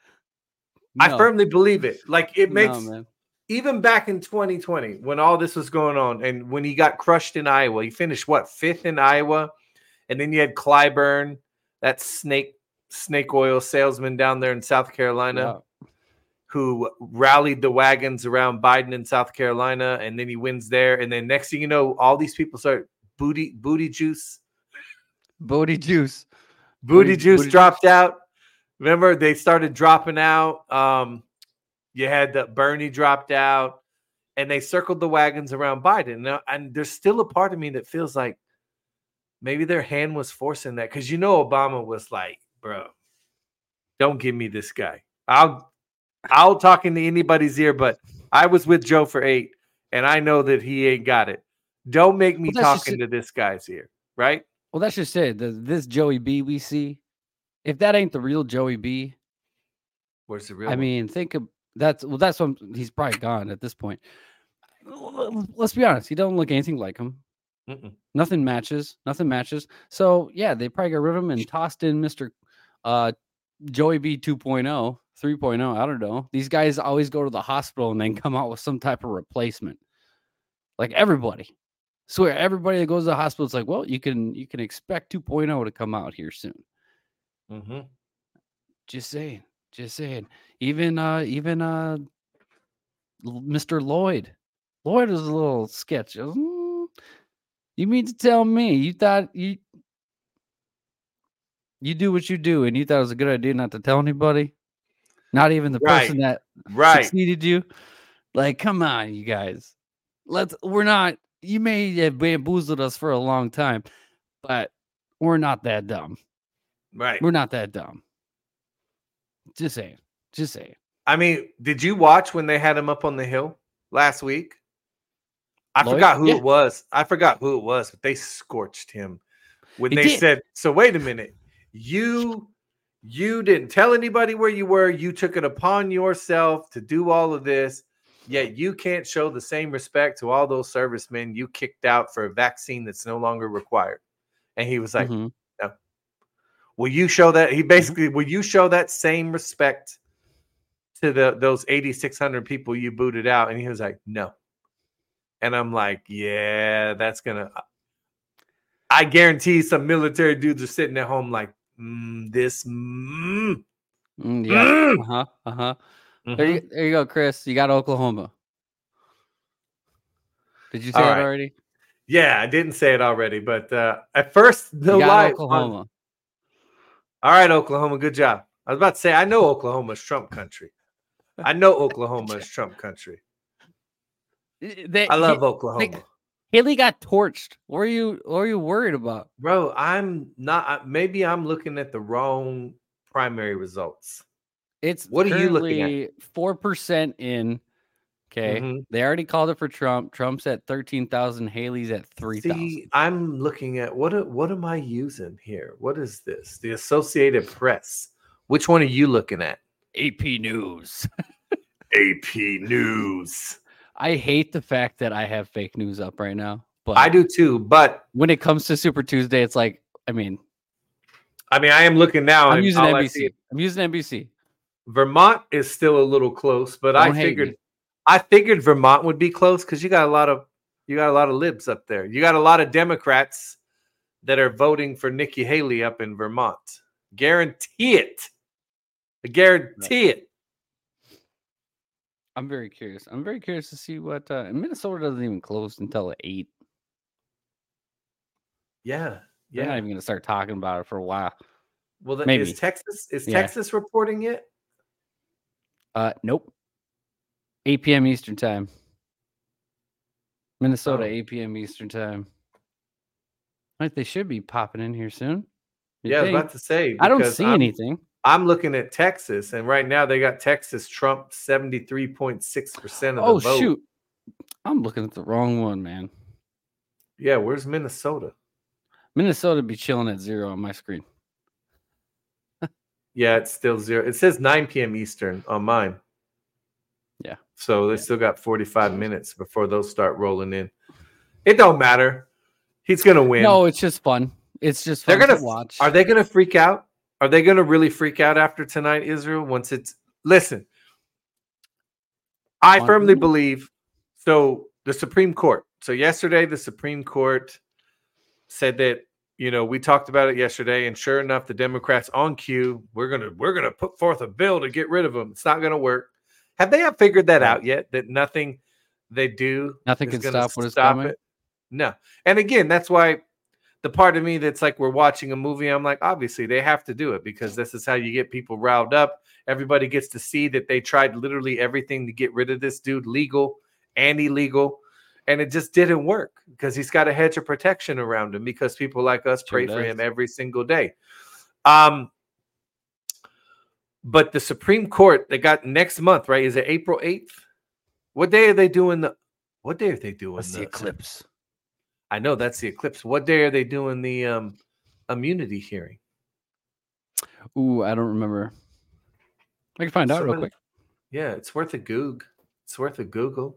I No. firmly believe it. Like it No, makes man. even back in twenty twenty when all this was going on and when he got crushed in Iowa, he finished what, fifth in Iowa, and then you had Clyburn, that snake snake oil salesman down there in South Carolina, Yeah. who rallied the wagons around Biden in South Carolina, and then he wins there, and then next thing you know, all these people start booty booty juice, Booty juice. booty, Booty- juice booty dropped out. Remember, they started dropping out. Um, you had the Bernie dropped out, and they circled the wagons around Biden. Now, and there's still a part of me that feels like maybe their hand was forcing that because you know Obama was like, "Bro, don't give me this guy. I'll I'll talk into anybody's ear, but I was with Joe for eight, and I know that he ain't got it. Don't make me Well, that's just talk into this guy's ear, right?" Well, that's just it. The, this Joey B we see, if that ain't the real Joey B, Where's the real? I one? mean, think of that's well, that's what he's probably gone at this point. Let's be honest, he don't look anything like him. Mm-mm. Nothing matches. Nothing matches. So yeah, they probably got rid of him and tossed in Mister Uh, Joey B two point oh, three point oh. I don't know. These guys always go to the hospital and then come out with some type of replacement. Like everybody. Swear everybody that goes to the hospital, it's like, well, you can you can expect two point oh to come out here soon. Mm-hmm. Just saying. Just saying. Even uh even uh L- Mister Lloyd. Lloyd was a little sketch. Mm, You mean to tell me you thought you you do what you do and you thought it was a good idea not to tell anybody? Not even the person Right. that Right. succeeded you? Like, come on, you guys. Let's we're not you may have bamboozled us for a long time, but we're not that dumb. Right. We're not that dumb. Just saying. Just saying. I mean, did you watch when they had him up on the hill last week? I Lloyd? forgot who Yeah. it was. I forgot who it was, but they scorched him when They they did. said, "So wait a minute, you you didn't tell anybody where you were. You took it upon yourself to do all of this, yet you can't show the same respect to all those servicemen you kicked out for a vaccine that's no longer required." And he was like, Mhm. "No. Will you show that?" He basically, will you show that same respect to the those eighty-six hundred people you booted out? And he was like, "No." And I'm like, yeah, that's gonna. I guarantee some military dudes are sitting at home like, mm, this. Mm, Mm, yeah. mm. Uh-huh. Uh-huh. Mhm. There, you, there you go, Chris. You got Oklahoma. Did you say All that right. already? Yeah, I didn't say it already, but uh, at first, no You got lie. Oklahoma. on- All right, Oklahoma, good job. I was about to say, I know Oklahoma is Trump country. I know Oklahoma is Trump country. They, I love he- Oklahoma. Haley got torched. What are you what are you worried about? Bro, I'm not. Maybe I'm looking at the wrong primary results. It's What are you looking at? currently four percent in. Okay. Mhm. They already called it for Trump. Trump's at thirteen thousand. Haley's at three thousand. See, I'm looking at what a- what am I using here? What is this? The Associated Press. Which one are you looking at? A P News. A P News. I hate the fact that I have fake news up right now. But I do too, but when it comes to Super Tuesday, it's like, I mean, I mean, I am looking now. I'm and using all I N B see- C. I'm using N B C. Vermont is still a little close, but Don't I hate figured me. I figured Vermont would be close because you got a lot of you got a lot of libs up there. You got a lot of Democrats that are voting for Nikki Haley up in Vermont. Guarantee it. I guarantee it. I'm very curious. I'm very curious to see what uh, Minnesota doesn't even close until eight. Yeah. They're not Yeah. even going to start talking about it for a while. Well, the, Maybe. is Texas is Yeah. Texas reporting it? Uh, nope. eight p.m. Eastern time. Minnesota, Oh. eight p.m. Eastern time. Like they should be popping in here soon. you'd Yeah, I was think. about to say. I don't because see I'm- anything. I'm looking at Texas, and right now they got Texas Trump seventy-three point six percent of the Oh vote. shoot, I'm looking at the wrong one, man. Yeah, where's Minnesota? Minnesota be chilling at zero on my screen. Yeah, it's still zero. It says nine p.m. Eastern on mine. Yeah. So they Yeah. still got forty-five minutes before those start rolling in. It don't matter. He's gonna win. No, it's just fun. It's just fun They're gonna to watch. Are they gonna freak out? Are they gonna really freak out after tonight, Israel? Once it's listen, I On- firmly believe. So the Supreme Court. So yesterday, the Supreme Court said that you know we talked about it yesterday, and sure enough, the Democrats on cue. We're gonna we're gonna put forth a bill to get rid of them. It's not gonna work. Have they not figured that out yet? That nothing they do Nothing is can gonna stop what is stop coming. it? No. And again, that's why the part of me that's like we're watching a movie, I'm like, obviously they have to do it because this is how you get people riled up. Everybody gets to see that they tried literally everything to get rid of this dude, legal and illegal, and it just didn't work because he's got a hedge of protection around him because people like us Sure pray for does. him every single day. Um, but the Supreme Court, they got next month, right? Is it April eighth? What day are they doing the what day are they doing What's the eclipse? I know that's the eclipse. What day are they doing the um, immunity hearing? Ooh, I don't remember. I can find out real Somebody- quick. Yeah, it's worth a goog. It's worth a Google.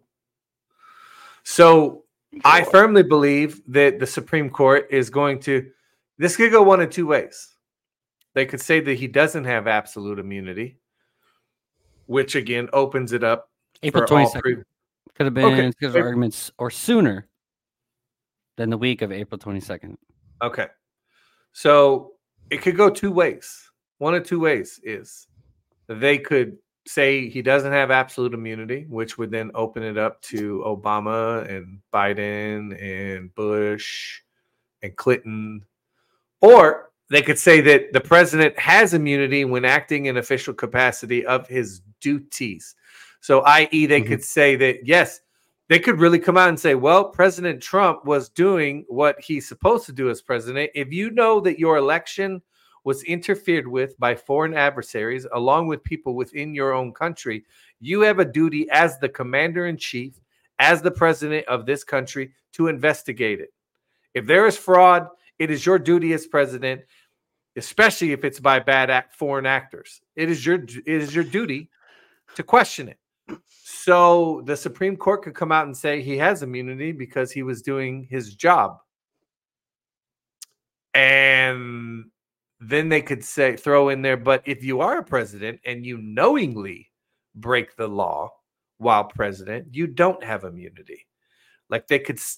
So I firmly believe that the Supreme Court is going to. This could go one of two ways. They could say that he doesn't have absolute immunity, which again opens it up April for all twenty-second. pre- Could have been Okay. because of arguments or sooner than the week of April twenty-second. Okay. So it could go two ways. One of two ways is they could say he doesn't have absolute immunity, which would then open it up to Obama and Biden and Bush and Clinton. Or they could say that the president has immunity when acting in official capacity of his duties. So, that is, they Mhm. could say that, yes, they could really come out and say, well, President Trump was doing what he's supposed to do as president. If you know that your election was interfered with by foreign adversaries, along with people within your own country, you have a duty as the commander in chief, as the president of this country, to investigate it. If there is fraud, it is your duty as president, especially if it's by bad act, foreign actors. It is your it is your duty to question it. So the Supreme Court could come out and say he has immunity because he was doing his job. And then they could say, throw in there, but if you are a president and you knowingly break the law while president, you don't have immunity. Like they could,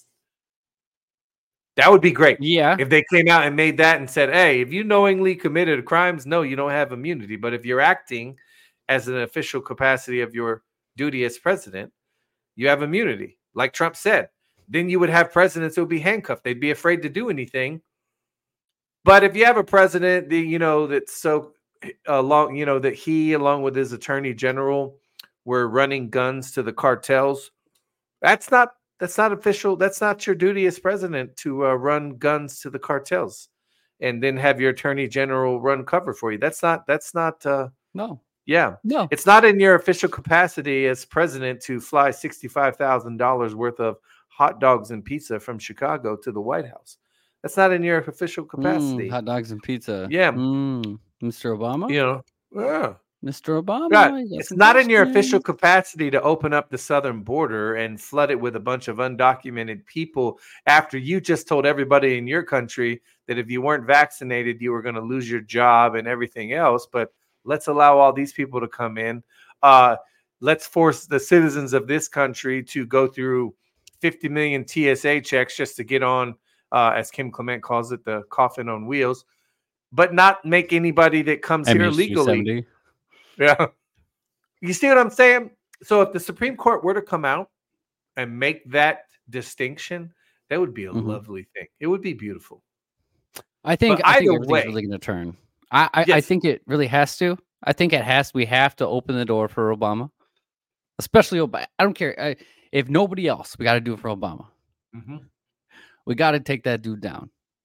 that would be great. Yeah. If they came out and made that and said, hey, if you knowingly committed crimes, no, you don't have immunity. But if you're acting as an official capacity of your duty as president, you have immunity. Like Trump said, then you would have presidents who would be handcuffed. They'd be afraid to do anything. But if you have a president, the, you know, that's so along, you know, that he, along with his attorney general, were running guns to the cartels, that's not, that's not official. That's not your duty as president to uh, run guns to the cartels and then have your attorney general run cover for you. That's not, that's not, uh, No. yeah. No. It's not in your official capacity as president to fly sixty-five thousand dollars worth of hot dogs and pizza from Chicago to the White House. That's not in your official capacity. Mm, hot dogs and pizza. Yeah. Mm, Mister Obama. You know, yeah. Mister Obama. Right. you got It's some not in your questions? official capacity to open up the southern border and flood it with a bunch of undocumented people after you just told everybody in your country that if you weren't vaccinated, you were going to lose your job and everything else. But let's allow all these people to come in. Uh, let's force the citizens of this country to go through fifty million T S A checks just to get on, uh, as Kim Clement calls it, the coffin on wheels, but not make anybody that comes here M H two legally. seventy. Yeah. You see what I'm saying? So if the Supreme Court were to come out and make that distinction, that would be a Mhm. lovely thing. It would be beautiful. I think, But I think either everything's way- really going to turn. I, I, I Yes. think it really has to. I think it has. We have to open the door for Obama, especially Obama. I don't care I, if nobody else. We got to do it for Obama. Mhm. We got to take that dude down.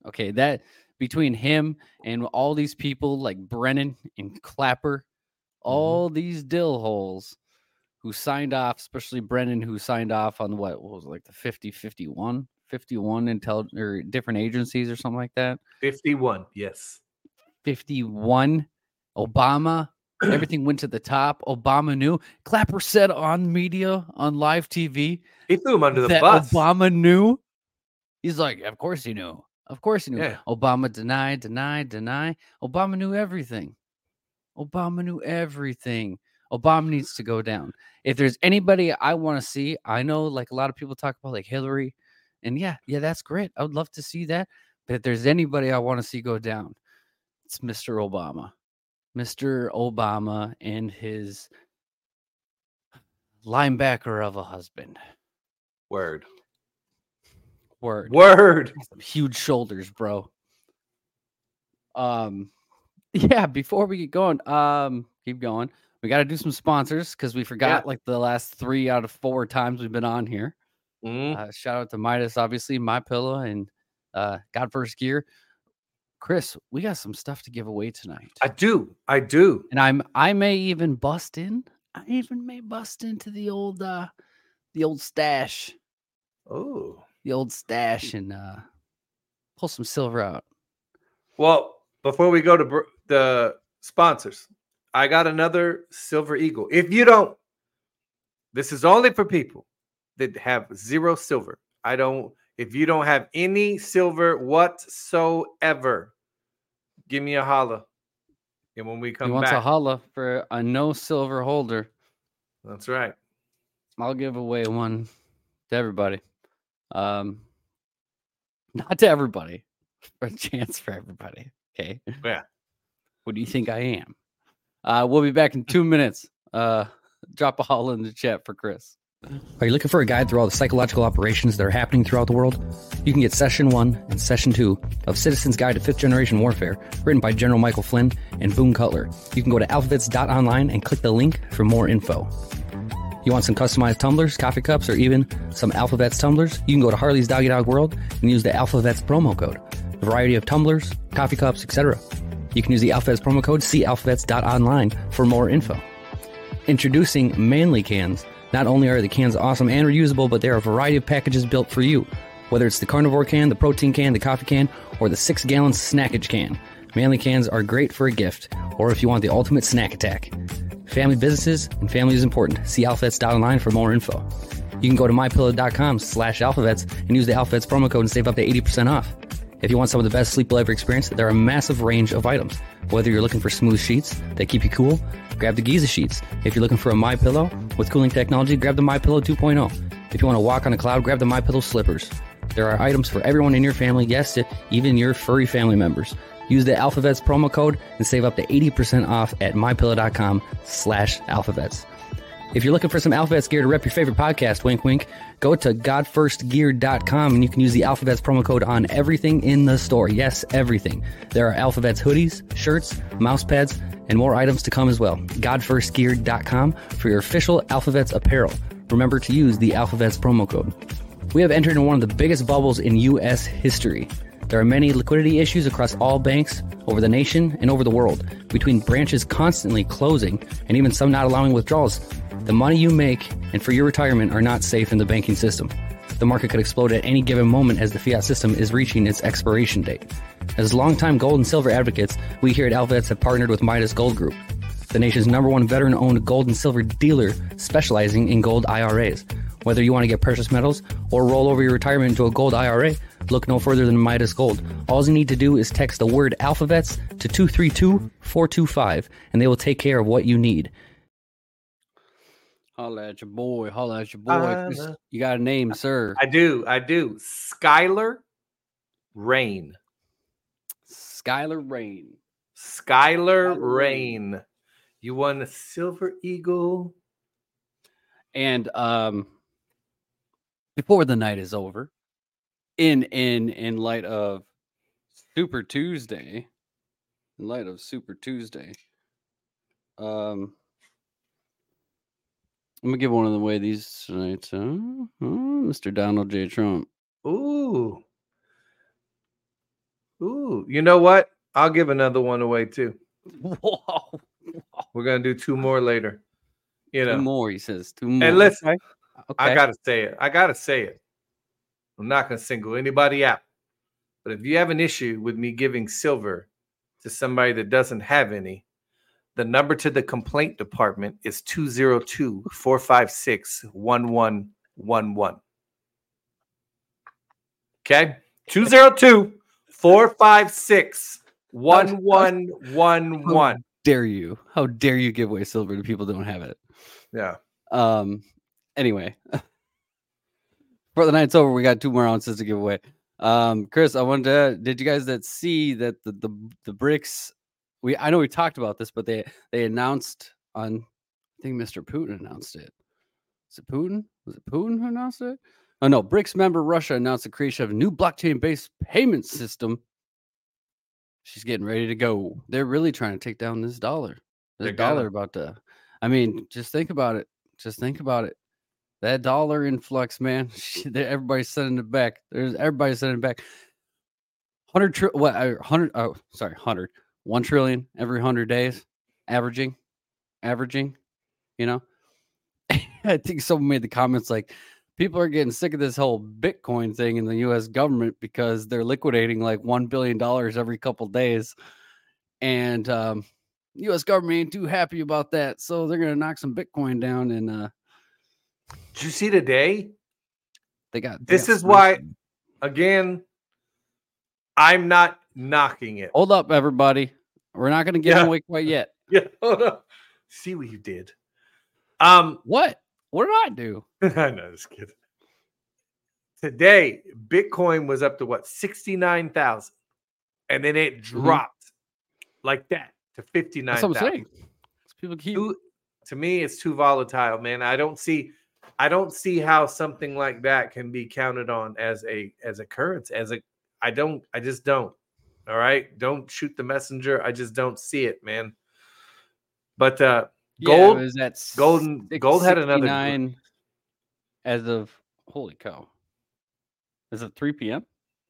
Okay, that between him and all these people like Brennan and Clapper, all these dill holes who signed off, especially Brennan, who signed off on what, what was it, like the fifty, fifty-one, fifty-one intel or different agencies or something like that. fifty-one, yes. fifty-one. Obama, everything went to the top. Obama knew. Clapper said on media, on live T V, He threw him under the that bus. Obama knew. He's like, of course he knew. Of course he knew. Yeah. Obama denied, denied, denied. Obama knew everything. Obama knew everything. Obama needs to go down. If there's anybody I want to see, I know like a lot of people talk about like Hillary. And yeah, yeah, that's great. I would love to see that. But if there's anybody I want to see go down, it's Mister Obama. Mister Obama and his linebacker of a husband. Word. Word. Word. Some huge shoulders, bro. Um, yeah, before we get going, um, keep going. We got to do some sponsors because we forgot Yeah. like the last three out of four times we've been on here. Mm. Uh, shout out to Midas, obviously, My Pillow, and uh, God First Gear. Chris, we got some stuff to give away tonight. I do. I do. And I'm I may even bust in. I even may bust into the old uh the old stash. Oh. The old stash and uh pull some silver out. Well, before we go to br- the sponsors, I got another Silver Eagle. If you don't, this is only for people that have zero silver. I don't, if you don't have any silver whatsoever, give me a holla. And when we He come wants a back, holla for a no silver holder. that's right. I'll give away one to everybody. Um not to everybody, for a chance for everybody. Okay. Yeah. What do you think I am? Uh we'll be back in two minutes. Uh drop a holla in the chat for Chris. Are you looking for a guide through all the psychological operations that are happening throughout the world? You can get Session one and Session two of Citizen's Guide to Fifth Generation Warfare, written by General Michael Flynn and Boone Cutler. You can go to alphavets dot online and click the link for more info. You want some customized tumblers, coffee cups, or even some Alphavets tumblers? You can go to Harley's Doggy Dog World and use the Alphavets promo code. A variety of tumblers, coffee cups, et cetera. You can use the Alphavets promo code, see alphavets dot online for more info. Introducing Manly Cans. Not only are the cans awesome and reusable, but there are a variety of packages built for you. Whether it's the carnivore can, the protein can, the coffee can, or the six-gallon snackage can. Manly cans are great for a gift, or if you want the ultimate snack attack. Family businesses and family is important. See alphavets dot online for more info. You can go to my pillow dot com slash alphavets and use the Alphavets promo code and save up to eighty percent off. If you want some of the best sleep you'll ever experience, there are a massive range of items. Whether you're looking for smooth sheets that keep you cool, grab the Giza sheets. If you're looking for a MyPillow with cooling technology, grab the MyPillow two point oh. If you want to walk on a cloud, grab the MyPillow slippers. There are items for everyone in your family, yes, even your furry family members. Use the Alphavets promo code and save up to eighty percent off at my pillow dot com slash alphavets. If you're looking for some Alphavets gear to rep your favorite podcast, wink, wink, go to god first gear dot com and you can use the Alphavets promo code on everything in the store. Yes, everything. There are Alphavets hoodies, shirts, mouse pads, and more items to come as well. god first gear dot com for your official Alphavets apparel. Remember to use the Alphavets promo code. We have entered in one of the biggest bubbles in U S history. There are many liquidity issues across all banks over the nation and over the world, between branches constantly closing and even some not allowing withdrawals. The money you make and for your retirement are not safe in the banking system. The market could explode at any given moment as the fiat system is reaching its expiration date. As longtime gold and silver advocates, we here at Alphavets have partnered with Midas Gold Group, the nation's number one veteran-owned gold and silver dealer specializing in gold I R As. Whether you want to get precious metals or roll over your retirement into a gold I R A, look no further than Midas Gold. All you need to do is text the word Alphavets to two three two, four two five, and they will take care of what you need. Holla at your boy. Holla at your boy. Holla. Chris, you got a name, sir. I do. I do. Skylar Rain. Skylar Rain. Skylar Rain. You won a Silver Eagle. And um, before the night is over, in in in light of Super Tuesday, in light of Super Tuesday, um, I'm gonna give one of them away these tonight. Uh, uh, Mister Donald J. Trump. Ooh. Ooh, you know what? I'll give another one away too. Whoa. We're gonna do two more later. You know, Two more, he says. Two more. and listen, Okay. I Okay. gotta say it. I gotta say it. I'm not gonna single anybody out, but if you have an issue with me giving silver to somebody that doesn't have any, the number to the complaint department is two zero two, four five six, one one one one. Okay? two zero two, four five six, one one one one. How dare you? How dare you give away silver to people who don't have it? Yeah. Um. Anyway, for the night's over, we got two more ounces to give away. Um, Chris, I wanted to. Did you guys that see that the the the BRICS? We I know we talked about this, but they they announced on. I think Mister Putin announced it. Is it Putin? Was it Putin who announced it? Oh no, BRICS member Russia announced the creation of a new blockchain-based payment system. She's getting ready to go. They're really trying to take down this dollar. The They're dollar gonna. about to. I mean, just think about it. Just think about it. That dollar influx, man. They- Everybody's sending it back. There's everybody's sending it back. Hundred tri- what? uh, Hundred? Oh, sorry, hundred. One trillion every hundred days, averaging, averaging. You know, I think someone made the comments like, people are getting sick of this whole Bitcoin thing in the U S government because they're liquidating like one billion dollars every couple days, and um, U S government ain't too happy about that, so they're gonna knock some Bitcoin down, and uh, Did you see today? they got they This got is why, smashed. again, I'm not knocking it. Hold up, everybody. We're not going to give Yeah. them away quite yet. Yeah, hold on. See what you did. Um, What? What did I do? I know, just kidding. Today, Bitcoin was up to what, sixty-nine thousand, and then it dropped like that to fifty-nine That's what I'm thousand. saying. People keep. Too- to me, it's too volatile, man. I don't see, I don't see how something like that can be counted on as a as a currency. As a, I don't, I just don't. All right, don't shoot the messenger. I just don't see it, man. But uh, Yeah, gold, it was at golden, six- gold had another. sixty-nine as of holy cow. Is it three p.m.?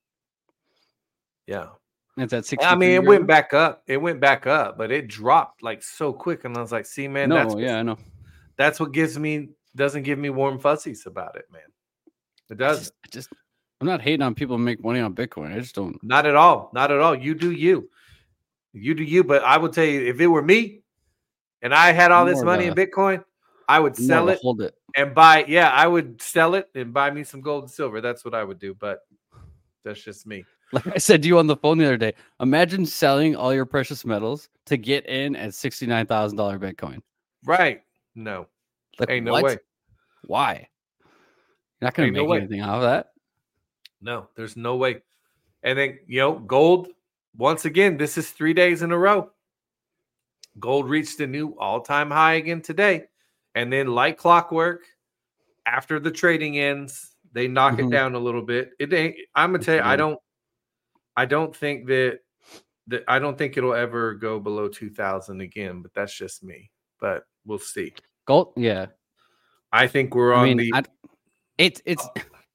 Yeah, It's at sixty. I mean, it went back up. It went back up, but it dropped like so quick, and I was like, "See, man, No, that's yeah, I know. that's what gives me doesn't give me warm fuzzies about it, man. It I doesn't. just, I just, I'm not hating on people who make money on Bitcoin. I just don't. Not at all. Not at all. You do you. You do you. But I would tell you, if it were me and I had all this More money of in Bitcoin, I would more sell to it Hold it. and buy. Yeah, I would sell it and buy me some gold and silver. That's what I would do. But that's just me. Like I said to you on the phone the other day, imagine selling all your precious metals to get in at sixty-nine thousand dollars Bitcoin. Right. No. Like, Ain't no what? way. Why? You're not going Ain't to no make way. anything out of that. No, there's no way. And then, you know, gold, once again, this is three days in a row. Gold reached a new all-time high again today. And then, like clockwork, after the trading ends, they knock Mhm. it down a little bit. It ain't, I'm gonna tell you, I don't I don't think that that I don't think it'll ever go below two thousand again, but that's just me. But we'll see. Gold, yeah. I think we're I on mean, the I, it's it's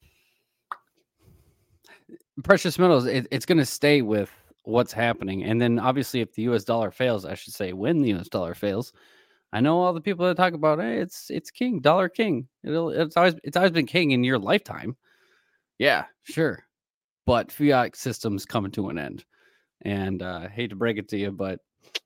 precious metals. It, it's going to stay with what's happening, and then obviously, if the U S dollar fails, I should say, when the U S dollar fails, I know all the people that talk about, hey, it's it's king, dollar king. It'll it's always it's always been king in your lifetime. Yeah, sure, but fiat system's coming to an end, and uh, I hate to break it to you, but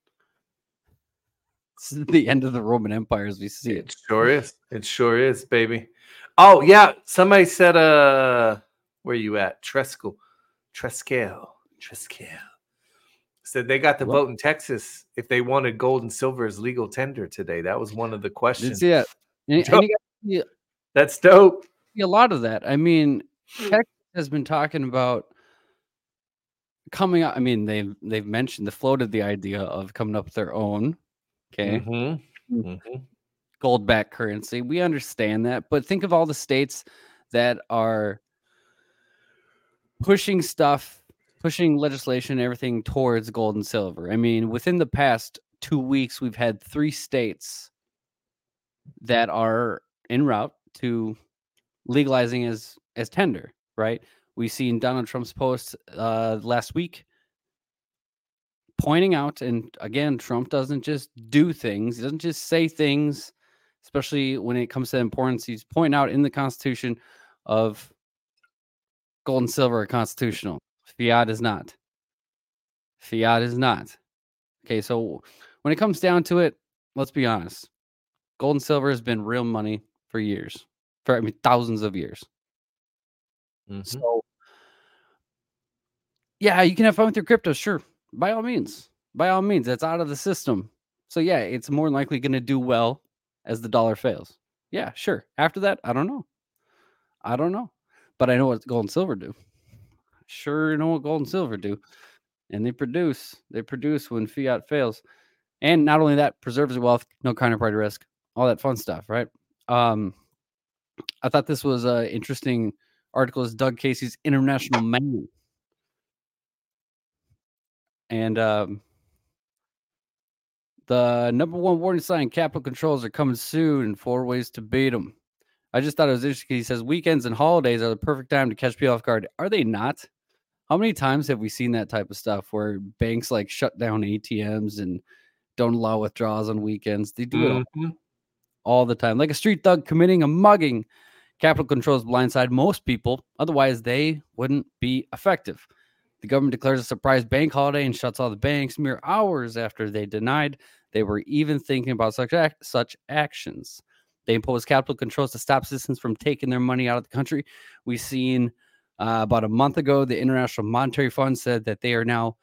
this is the end of the Roman Empire as we see it. It sure is. It sure is, baby. Oh, yeah. Somebody said, uh, where you at? Treskel. Treskel. Treskel. Said they got the What? vote in Texas if they wanted gold and silver as legal tender today. That was one of the Did questions. see it? And, and you got to see That's dope. a lot of that. I mean, Texas has been talking about coming out. I mean, they've they've mentioned, they floated the idea of coming up with their own, okay, Mm-hmm. Mm-hmm. gold backed currency. We understand that, but think of all the states that are pushing stuff, pushing legislation, everything towards gold and silver. I mean, within the past two weeks, we've had three states that are en route to legalizing as as tender, right? We've seen Donald Trump's post uh, last week pointing out, and again, Trump doesn't just do things, he doesn't just say things, especially when it comes to importance. He's pointing out in the Constitution of gold and silver are constitutional. Fiat is not. Fiat is not. Okay, so when it comes down to it, let's be honest. Gold and silver has been real money for years, for I mean thousands of years. Mhm. So, yeah, you can have fun with your crypto, sure, by all means, by all means, that's out of the system. So yeah, it's more likely going to do well as the dollar fails. Yeah, sure. After that, I don't know. I don't know, but I know what gold and silver do. Sure, know what gold and silver do, and they produce. They produce when fiat fails, and not only that, preserves your wealth, no counterparty risk, all that fun stuff, right? Um, I thought this was an interesting article. Is Doug Casey's International Man, and um, the number one warning sign: capital controls are coming soon, and four ways to beat them. I just thought it was interesting. He says weekends and holidays are the perfect time to catch people off guard. Are they not? How many times have we seen that type of stuff where banks like shut down A T Ms and don't allow withdrawals on weekends? They do it all, Mhm. all the time. Like a street thug committing a mugging. Capital controls blindside most people. Otherwise, they wouldn't be effective. The government declares a surprise bank holiday and shuts all the banks mere hours after they denied they were even thinking about such ac- such actions. They impose capital controls to stop citizens from taking their money out of the country. We've seen uh, about a month ago, the International Monetary Fund said that they are now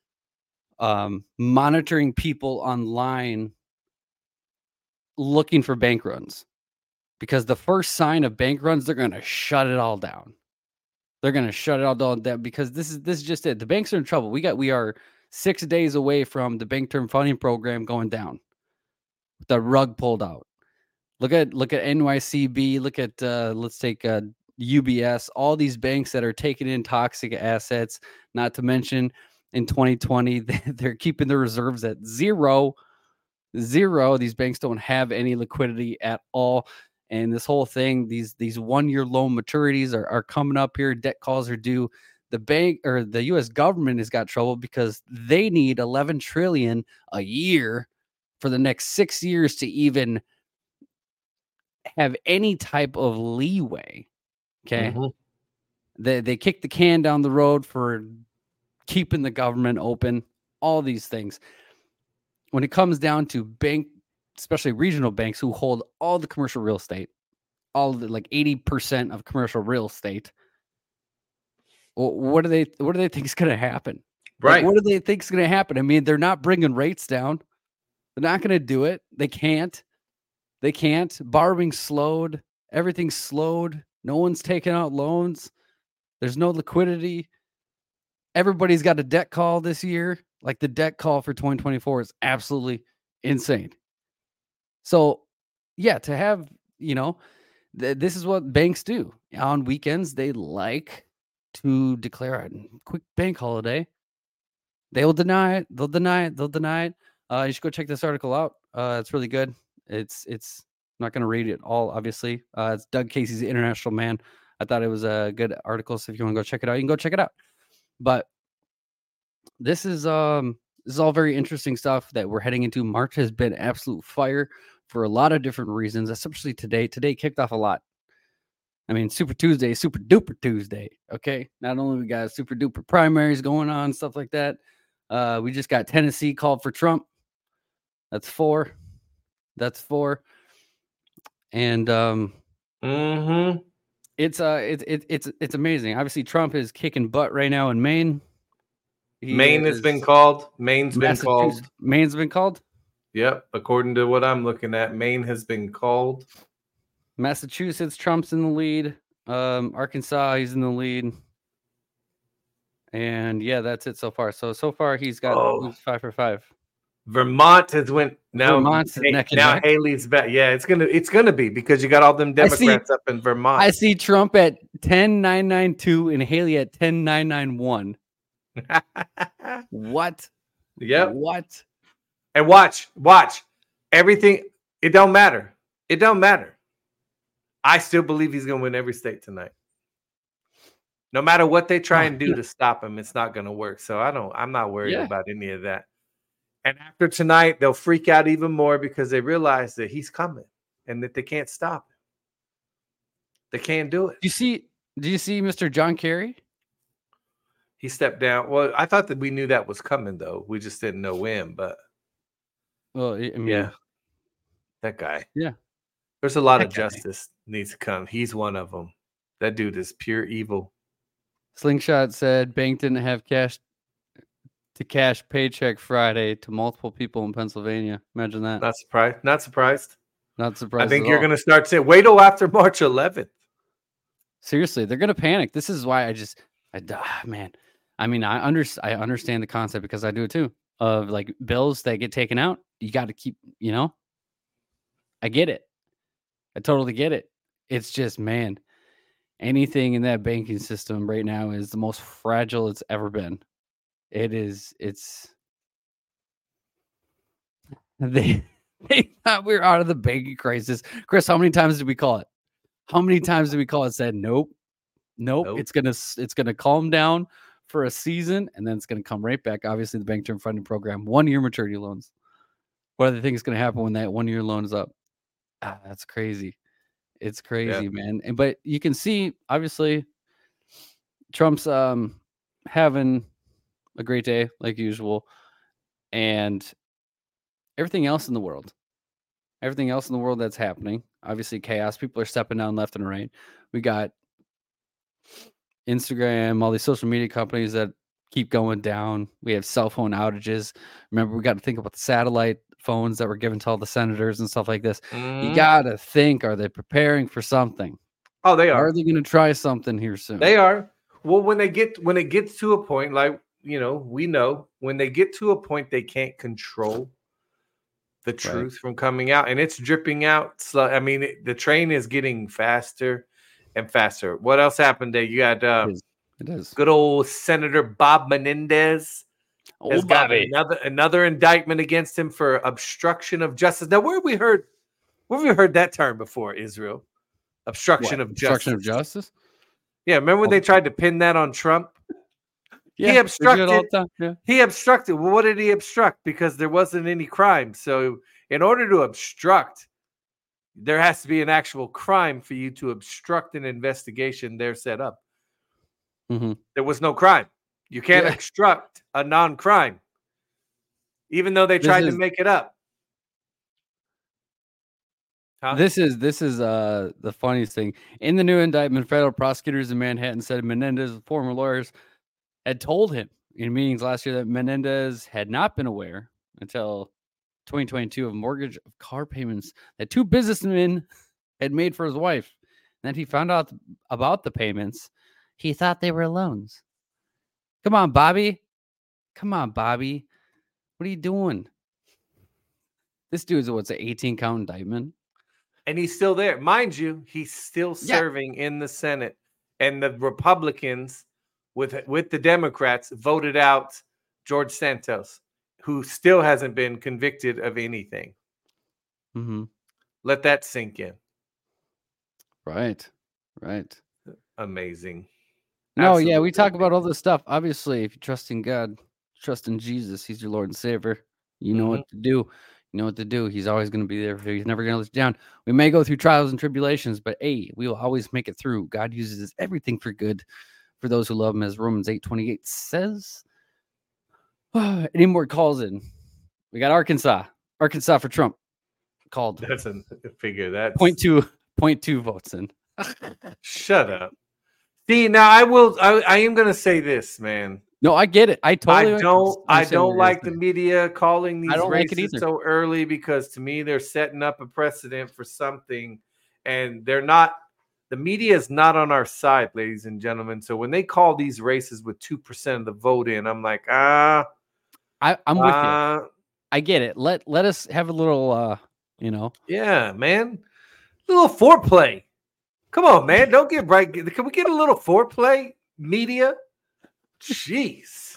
um, monitoring people online looking for bank runs, because the first sign of bank runs, they're going to shut it all down. They're going to shut it all down because this is this is just it. The banks are in trouble. We got we are six days away from the Bank Term Funding Program going down. The rug pulled out. Look at look at N Y C B. Look at uh, let's take uh, U B S. All these banks that are taking in toxic assets. Not to mention, in twenty twenty, they're keeping their reserves at zero. Zero. These banks don't have any liquidity at all. And this whole thing, these these one-year loan maturities are, are coming up here. Debt calls are due. The bank or the U S government has got trouble because they need eleven trillion dollars a year for the next six years to even have any type of leeway. Okay. Mhm. They they kick the can down the road for keeping the government open, all these things. When it comes down to bank, especially regional banks who hold all the commercial real estate, all the like eighty percent of commercial real estate, wh- what do they what do they think is going to happen? Like, Right. what do they think is going to happen? I mean, they're not bringing rates down. They're not going to do it. They can't. They can't. Borrowing slowed. Everything's slowed. No one's taking out loans. There's no liquidity. Everybody's got a debt call this year. Like, the debt call for twenty twenty-four is absolutely insane. So, yeah, to have, you know, th- this is what banks do. On weekends, they like to declare a quick bank holiday. They'll deny it. They'll deny it. They'll deny it. Uh, you should go check this article out. Uh, it's really good. It's it's I'm not going to read it all, obviously. Uh, it's Doug Casey's International Man. I thought it was a good article. So if you want to go check it out, you can go check it out. But this is um this is all very interesting stuff that we're heading into. March has been absolute fire for a lot of different reasons, especially today. Today kicked off a lot. I mean, Super Tuesday, Super Duper Tuesday. Okay, not only we got Super Duper primaries going on, stuff like that. Uh, we just got Tennessee called for Trump. That's four. That's four. And um, Mm-hmm. it's uh, it's it, it's it's amazing. Obviously, Trump is kicking butt right now in Maine. He Maine has is- been called. Maine's been Massachusetts- called. Maine's been called. Yep. According to what I'm looking at, Maine has been called. Massachusetts, Trump's in the lead. Um, Arkansas, he's in the lead. And yeah, that's it so far. So so far he's got Oh. he's five for five. Vermont has went now. Vermont's hey, neck and now neck. Haley's back. Yeah, it's gonna it's gonna be because you got all them I see- Democrats up in Vermont. I see Trump at ten nine nine two and Haley at ten nine nine one. What? Yep. What? And watch, watch. Everything, it don't matter. It don't matter. I still believe he's gonna win every state tonight. No matter what they try Oh, and do yeah. to stop him, it's not going to work. So I don't. I'm not worried Yeah. about any of that. And after tonight, they'll freak out even more because they realize that he's coming and that they can't stop him. They can't do it. Do you see? Do you see Mister John Kerry? He stepped down. Well, I thought that we knew that was coming, though. We just didn't know when. But Well, I mean, yeah, that guy. Yeah. There's a lot That of guy. justice needs to come. He's one of them. That dude is pure evil. Slingshot said bank didn't have cash to cash paycheck Friday to multiple people in Pennsylvania. Imagine that. Not surprised. Not surprised. Not surprised. I think at you're all. going to start saying, wait till after March eleventh. Seriously, they're gonna panic. This is why I just, I ah, man. I mean, I under, I understand the concept because I do it too. Of like bills that get taken out, you got to keep. You know, I get it. I totally get it. It's just, man, anything in that banking system right now is the most fragile it's ever been. It is. It's. They they thought we were out of the banking crisis. Chris, how many times did we call it? How many times did we call it? Said nope, nope. Nope. It's gonna it's gonna calm down for a season, and then it's gonna come right back. Obviously, the Bank Term Funding Program, one year maturity loans. What do you think is gonna happen when that one year loan is up? Ah, that's crazy. It's crazy, man. And but you can see, obviously, Trump's um having a great day like usual, and everything else in the world. Everything else in the world that's happening, obviously chaos. People are stepping down left and right. We got Instagram, all these social media companies that keep going down. We have cell phone outages. Remember, we got to think about the satellite phones that were given to all the senators and stuff like this. Mm. You got to think, are they preparing for something? Oh, they are. Are they going to try something here soon? They are. Well, when they get when it gets to a point, like, you know, we know when they get to a point they can't control the truth right. from coming out, and it's dripping out slow. I mean, it, the train is getting faster and faster. What else happened there? You got uh, it is. It is. good old Senator Bob Menendez oh, has got Bobby. another another indictment against him for obstruction of justice. Now, where have we heard where have we heard that term before, Israel? Obstruction what? of obstruction justice. of justice. Yeah, remember when they tried to pin that on Trump? Yeah, he obstructed. all the time. Yeah. He obstructed. Well, what did he obstruct? Because there wasn't any crime. So, in order to obstruct, there has to be an actual crime for you to obstruct an investigation they're set up. Mm-hmm. There was no crime. You can't Yeah. obstruct a non-crime, even though they This tried is- to make it up. Huh? This is this is uh the funniest thing. In the new indictment, federal prosecutors in Manhattan said Menendez, former lawyers, had told him in meetings last year that Menendez had not been aware until twenty twenty-two of mortgage of car payments that two businessmen had made for his wife. And then he found out about the payments. He thought they were loans. Come on, Bobby. Come on, Bobby. What are you doing? This dude's what's an eighteen count indictment. And he's still there. Mind you, he's still Yeah. serving in the Senate. And the Republicans with with the Democrats voted out George Santos, who still hasn't been convicted of anything. Mm-hmm. Let that sink in. Right. Right. Amazing. No, yeah, we Absolutely talk about all this stuff. Obviously, if you trust in God, trust in Jesus, He's your Lord and Savior. You know Mhm. what to do. You know what to do. He's always going to be there for you. He's never going to let you down. We may go through trials and tribulations, but hey, we will always make it through. God uses everything for good for those who love Him, as Romans eight twenty-eight says. Any more calls in? We got Arkansas. Arkansas for Trump. Called. That's a figure. That's Point two, point two votes in. Shut up. See, now I will. I, I am going to say this, man. No, I get it. I totally I don't. I understand what don't you're like the saying. media calling these I don't like it races either. so early because to me they're setting up a precedent for something, and they're not. The media is not on our side, ladies and gentlemen. So when they call these races with two percent of the vote in, I'm like, ah, I, I'm with you. uh, I get it. Let let us have a little, uh, you know. yeah, man, a little foreplay. Come on, man, don't get right. Can we get a little foreplay, media? Jeez,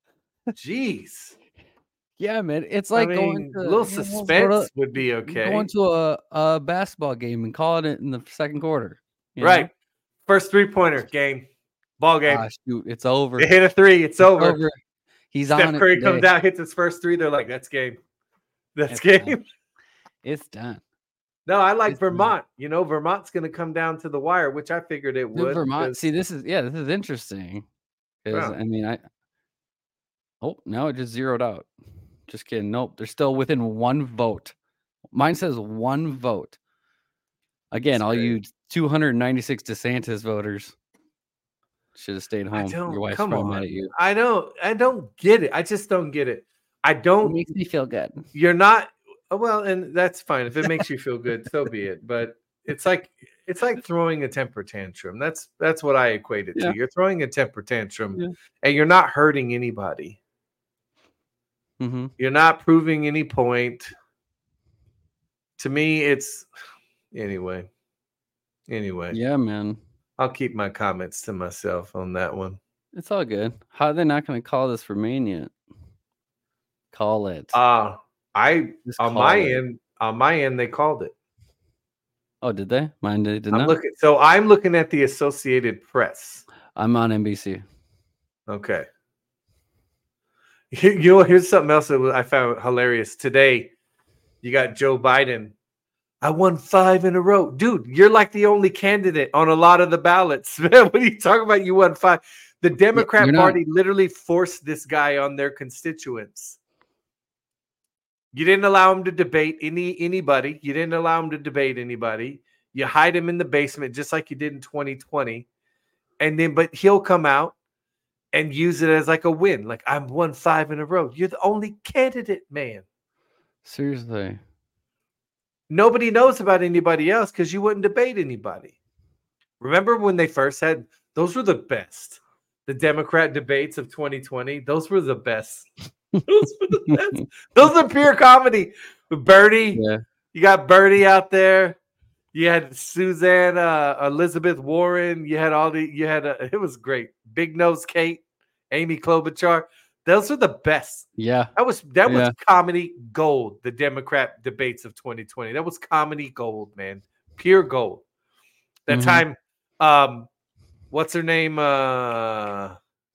jeez. Yeah, man. It's I like mean, going to a little you know, suspense sort of would be okay. Going to a, a basketball game and calling it in the second quarter. you Right. know? First three pointer game. Ball game. Ah, shoot, it's over. They hit a three. It's, It's over. over. He's Steph on it Curry today. comes out, hits his first three. They're like, that's game. That's It's game. done. It's done. No, I like It's done. Vermont. You know, Vermont's going to come down to the wire, which I figured it Dude, would. Vermont. 'cause- See, this is yeah, this is interesting. Because Yeah. I mean, I oh no, it just zeroed out. Just kidding. Nope, they're still within one vote. Mine says one vote. Again, That's all great. you two hundred ninety-six DeSantis voters should have stayed I home. don't- Your wife's come probably mad on. at you. I don't, I don't get it. I just don't get it. I It don't, makes me feel good. you're not, oh, well, and that's fine. If it makes you feel good, so be it. But it's like, it's like throwing a temper tantrum. That's, that's what I equate it Yeah. to. You're throwing a temper tantrum Yeah. and you're not hurting anybody. Mm-hmm. You're not proving any point. To me, it's anyway. Anyway, Yeah, man. I'll keep my comments to myself on that one. It's all good. How are they not going to call this for Maine yet? Call it. Uh I Just on call my it. end, on my end, they called it. Oh, did they? Mine did, did I'm not. looking, so I'm looking at the Associated Press. I'm on N B C. Okay. You know, here's something else that I found hilarious today. You got Joe Biden. I won five in a row. Dude, you're like the only candidate on a lot of the ballots. Man, what are you talking about? You won five. The Democrat you're not- Party literally forced this guy on their constituents. You didn't allow him to debate any anybody. You didn't allow him to debate anybody. You hide him in the basement just like you did in twenty twenty. And then, but he'll come out and use it as like a win. Like, I've won five in a row. You're the only candidate, man. Seriously. Nobody knows about anybody else because you wouldn't debate anybody. Remember when they first had, those were the best. The Democrat debates of twenty twenty, those were the best. Those were the best. Those are pure comedy. With Bernie, Yeah. you got Bernie out there. You had Suzanne, uh, Elizabeth Warren. You had all the, you had, uh, it was great. Big Nose Kate, Amy Klobuchar. Those are the best. Yeah. That was that was Yeah. comedy gold. The Democrat debates of twenty twenty. That was comedy gold, man. Pure gold. That Mhm. time, um, what's her name? Uh,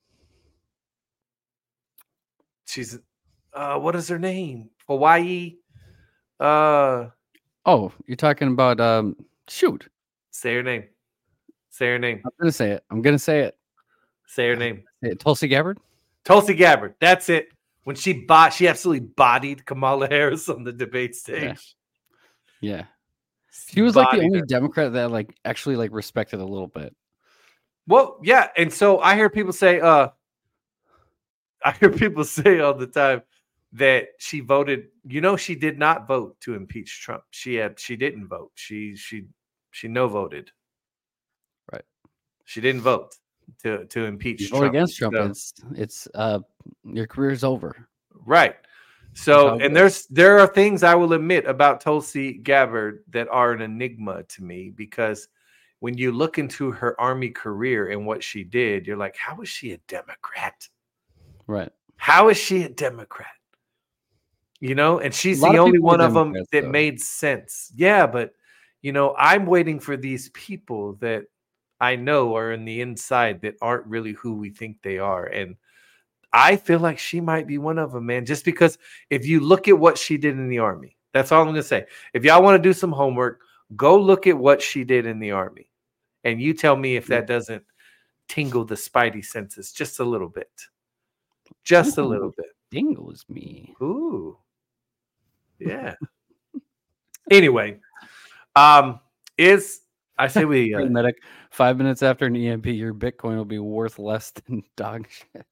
she's, uh, what is her name? Hawaii. Uh, Oh, you're talking about um shoot. say her name. Say her name. I'm gonna say it. I'm gonna say it. Say her name. Say it. Tulsi Gabbard? Tulsi Gabbard. That's it. When she bought, she absolutely bodied Kamala Harris on the debate stage. Yeah. She was like the Bodied only her. Democrat that like actually like respected a little bit. Well, yeah, and so I hear people say, uh, I hear people say all the time that she voted. You know, she did not vote to impeach Trump. She had, she didn't vote. She, she, she no voted. Right. She didn't vote to to impeach You vote Trump. against Trump. So- It's it's uh your career's over. Right. That's So, how it and goes. there's there are things I will admit about Tulsi Gabbard that are an enigma to me, because when you look into her army career and what she did, you're like, how is she a Democrat? Right. How is she a Democrat? You know, and she's A lot the of only people are one of them Democrats, that though. made sense. Yeah, but you know, I'm waiting for these people that I know are in the inside that aren't really who we think they are. And I feel like she might be one of them, man, just because if you look at what she did in the army, that's all I'm going to say. If y'all want to do some homework, go look at what she did in the army. And you tell me if that doesn't tingle the spidey senses just a little bit. Just a little bit. Dingles me. Ooh. Yeah. Anyway, um, is I say we uh, Medic, five minutes after an E M P, your Bitcoin will be worth less than dog shit.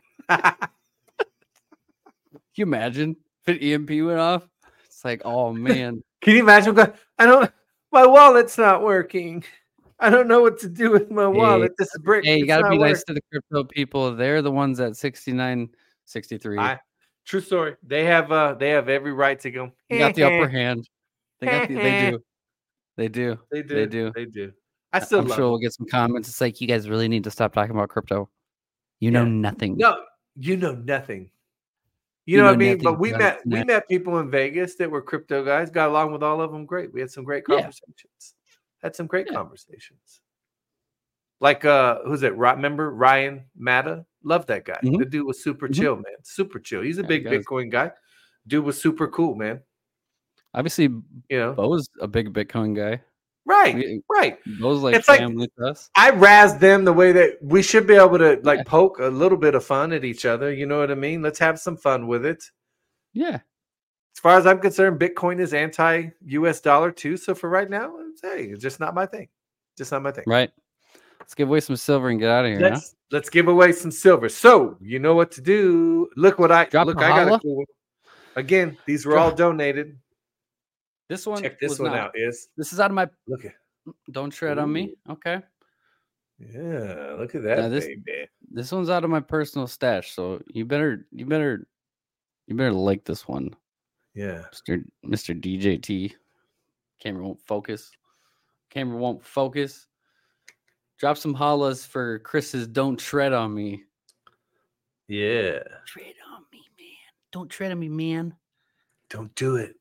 Can you imagine if an E M P went off? It's like, oh man. can you imagine going, I don't my wallet's not working. I don't know what to do with my wallet. This brick. Hey, you it's gotta not be nice working." to the crypto people. They're the ones at sixty-nine, sixty-three. I, true story. They have uh they have every right to go. They got the upper hand. They got the, they do. They do. They do. They do. They do. I still I'm love sure them. we'll get some comments. It's like, you guys really need to stop talking about crypto. You know Yeah. nothing. No, you know nothing. You, You know, know what I mean? nothing But we about met we that. met people in Vegas that were crypto guys, got along with all of them great. We had some great Yeah. conversations. Had some great Yeah. conversations. Like uh, who's it? Ry- Remember Ryan Matta? Love that guy. Mhm. The dude was super Mhm. chill, man. Super chill. He's a Yeah, big he does. Bitcoin guy. Dude was super cool, man. Obviously, You know, Bo's a big Bitcoin guy. right, We, right. Bo's like It's like- family to us. I razz them the way that we should be able to like Yeah. poke a little bit of fun at each other. You know what I mean? Let's have some fun with it. Yeah. As far as I'm concerned, Bitcoin is anti-U S dollar too. So for right now, it's, hey, it's just not my thing. Just not my thing. Right. Let's give away some silver and get out of here. Huh? Let's let's give away some silver. So you know what to do. Look what I Drop look. a I got holla. a cool one. Again, these were Drop- all donated. This one. Check this was one not. out. Is This is out of my. look at Don't tread on me. Okay. yeah. Look at that Now this- baby. This one's out of my personal stash, so you better, you better, you better like this one, Yeah. Mister Mister D J T. Camera won't focus. Camera won't focus. Drop some hollas for Chris's "Don't Tread on Me." Yeah. Tread on me, man. Don't tread on me, man. Don't do it.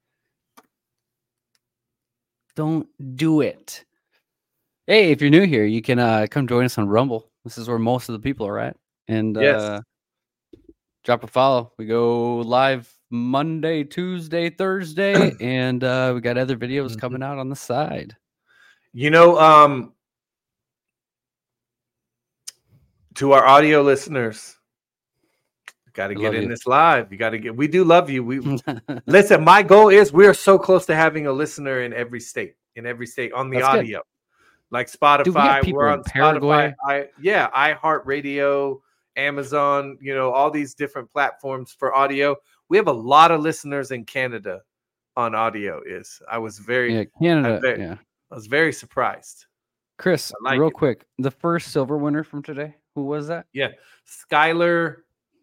Don't do it. Hey, if you're new here, you can uh, come join us on Rumble. This is where most of the people are at. And Yes. uh, drop a follow. We go live Monday, Tuesday, Thursday, and uh, we got other videos Mhm. coming out on the side. You know, um, to our audio listeners, got to I get love in you. this live. You got to get. We do love you. We listen. My goal is we are so close to having a listener in every state. In every state on the That's good. audio, like Spotify. Dude, we got people we're in on Paraguay. Spotify. I, yeah, iHeartRadio, Amazon. You know, all these different platforms for audio. We have a lot of listeners in Canada on audio. Is I was very, Yeah, Canada. very- Yeah. I was very surprised. Chris, I like real it. quick, the first silver winner from today, who was that? Yeah, Skylar.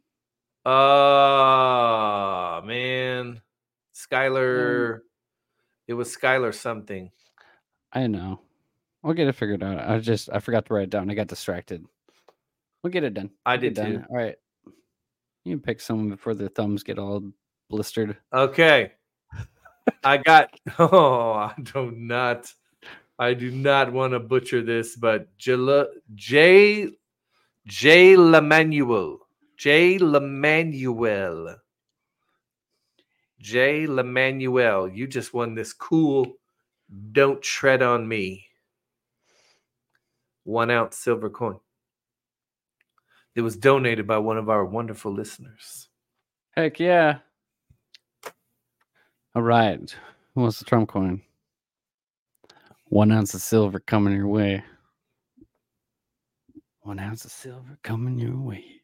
Uh man, Skylar. It was Skylar something. I know. We'll get it figured out. I just I forgot to write it down. I got distracted. We'll get it done. I We'll get did it done. too. All right. You can pick someone before their thumbs get all blistered. Okay, I got. Oh, I do not. I do not want to butcher this, but Jala, J. J. Lemanuel. J. Lemanuel. J. Lemanuel. You just won this cool. Don't tread on me. One ounce silver coin. It was donated by one of our wonderful listeners. Heck yeah. All right. Who wants the Trump coin? One ounce of silver coming your way. One ounce of silver coming your way.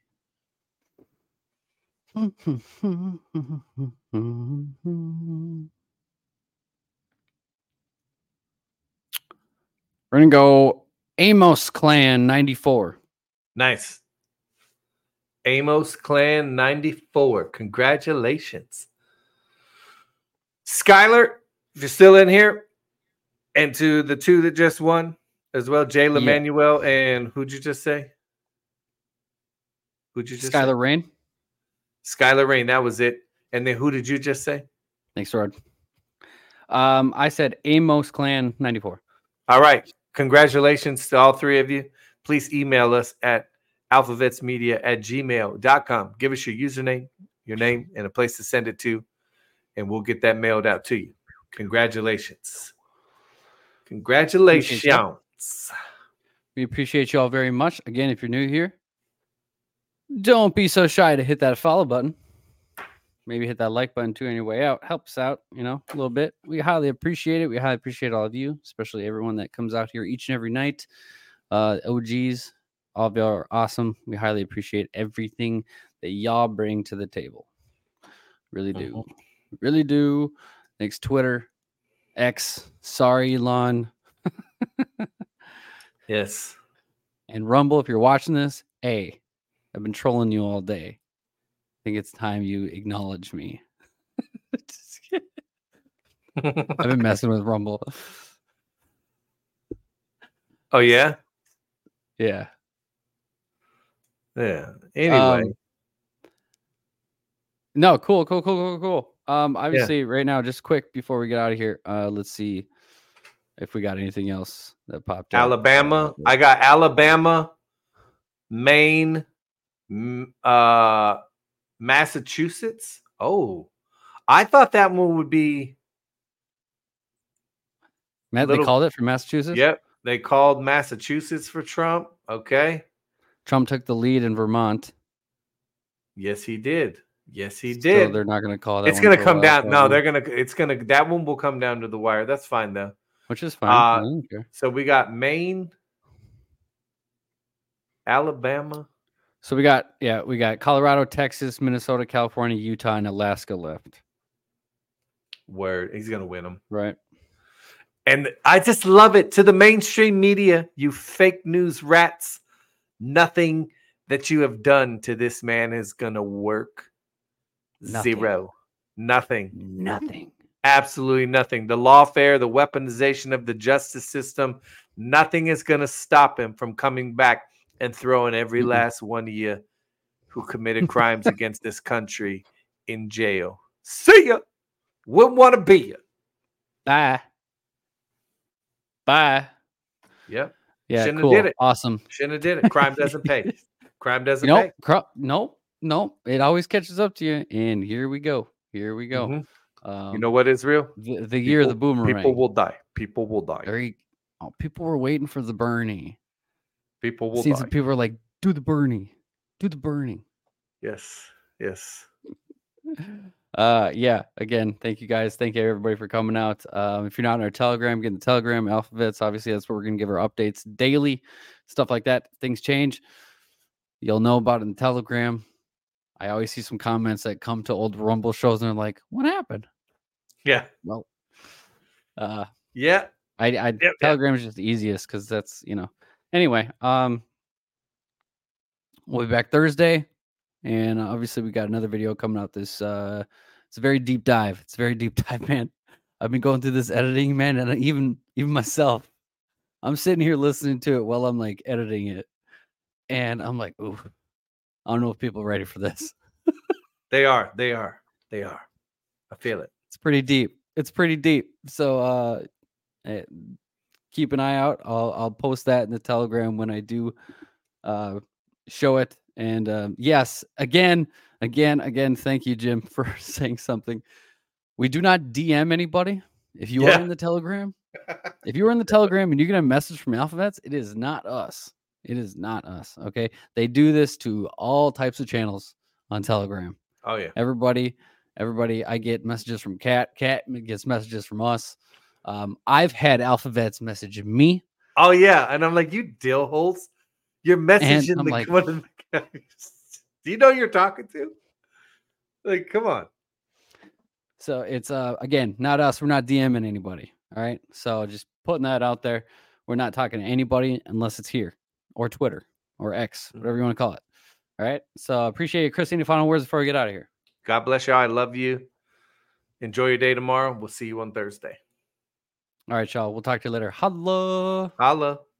We're going to go Amos Clan ninety-four. Nice. Amos Clan ninety-four. Congratulations. Skylar, if you're still in here, and to the two that just won as well, Jay Lemanuel and who'd you just say? Who'd you just Skylar Rain. say? Skylar Rain, that was it. And then who did you just say? Thanks, Rod. Um, I said Amos Clan ninety-four. All right. Congratulations to all three of you. Please email us at alphavetsmedia at gmail dot com. Give us your username, your name, and a place to send it to, and we'll get that mailed out to you. Congratulations. Congratulations. We appreciate you all very much. Again, if you're new here, don't be so shy to hit that follow button. Maybe hit that like button too on your way out. Helps out, you know, a little bit. We highly appreciate it. We highly appreciate all of you, especially everyone that comes out here each and every night. Uh, O Gs, all of y'all are awesome. We highly appreciate everything that y'all bring to the table. Really do. Mhm. Really do. Thanks, Twitter, X. Sorry, Elon. Yes. And Rumble, if you're watching this, hey, I've been trolling you all day. I think it's time you acknowledge me. Just kidding. I've been messing with Rumble. Oh, yeah? Yeah. Yeah. Anyway. Um, no, cool, cool, cool, cool, cool. Um, obviously, right now, just quick before we get out of here, uh, let's see. if we got anything else that popped up. Alabama. I got Alabama, Maine, m- uh, Massachusetts. Oh, I thought that one would be. Matt, little- they called it for Massachusetts. Yep, they called Massachusetts for Trump. Okay. Trump took the lead in Vermont. Yes, he did. Yes, he So did. they're not going to call that. It's one going to for a come while, down. No, probably, they're going to. It's going to. That one will come down to the wire. That's fine though. which is fine. Uh, I don't care. So we got Maine, Alabama. So we got yeah, we got Colorado, Texas, Minnesota, California, Utah, and Alaska left. Word. He's going to win them. Right. And I just love it. To the mainstream media, you fake news rats, nothing that you have done to this man is going to work. Nothing. Zero. Nothing. Nothing. Absolutely nothing. The lawfare, the weaponization of the justice system, nothing is going to stop him from coming back and throwing every Mm-mm. last one of you who committed crimes against this country in jail. See ya. Wouldn't want to be you. Bye. Bye. Yep. Yeah, Shouldn't have cool. did it. Awesome. Shouldn't have did it. Crime doesn't pay. Crime doesn't Nope. pay. Cro- nope. Nope. It always catches up to you. And here we go. Here we go. Mhm. Um, You know what is real? the, the year of the People- boomerang. People will die. People will die. Very, oh, people were waiting for the Bernie. People will Seems die. that people are like, do the Bernie. Do the Bernie. Yes. Yes. Uh yeah, again, thank you guys. Thank you everybody for coming out. Um, if you're not on our Telegram, get in the Telegram alphabets. Obviously, that's where we're gonna give our updates daily, stuff like that. Things change. You'll know about it in the Telegram. I always see some comments that come to old Rumble shows and they're like, what happened? Yeah. Well, uh Yeah. I, I yep. Telegram is just the easiest because that's you know. Anyway, um, we'll be back Thursday, and uh, obviously we got another video coming out. This uh, it's a very deep dive. It's a very deep dive, man. I've been going through this editing, man, and even even myself, I'm sitting here listening to it while I'm like editing it, and I'm like, ooh, I don't know if people are ready for this. They are. They are. They are. I feel it. It's pretty deep. It's pretty deep. So uh, eh, keep an eye out. I'll I'll post that in the Telegram when I do uh, show it. And um, yes, again, again, again, thank you, Jim, for saying something. We do not D M anybody. If you Yeah. are in the Telegram, if you are in the Telegram and you get a message from Alphabets, it is not us. It is not us. Okay. They do this to all types of channels on Telegram. Oh yeah. Everybody, everybody, I get messages from Cat. Cat gets messages from us. Um, I've had Alphabets message me. Oh yeah. And I'm like, you dill holes. You're messaging I'm the like- one of the guys. Do you know who you're talking to? Like, come on. So it's uh again, not us. We're not DMing anybody. All right. So just putting that out there. We're not talking to anybody unless it's here or Twitter or X, whatever you want to call it. All right. So appreciate it. Chris, any final words before we get out of here? God bless you. I love you. Enjoy your day tomorrow. We'll see you on Thursday. All right, y'all. We'll talk to you later. Holla. Holla.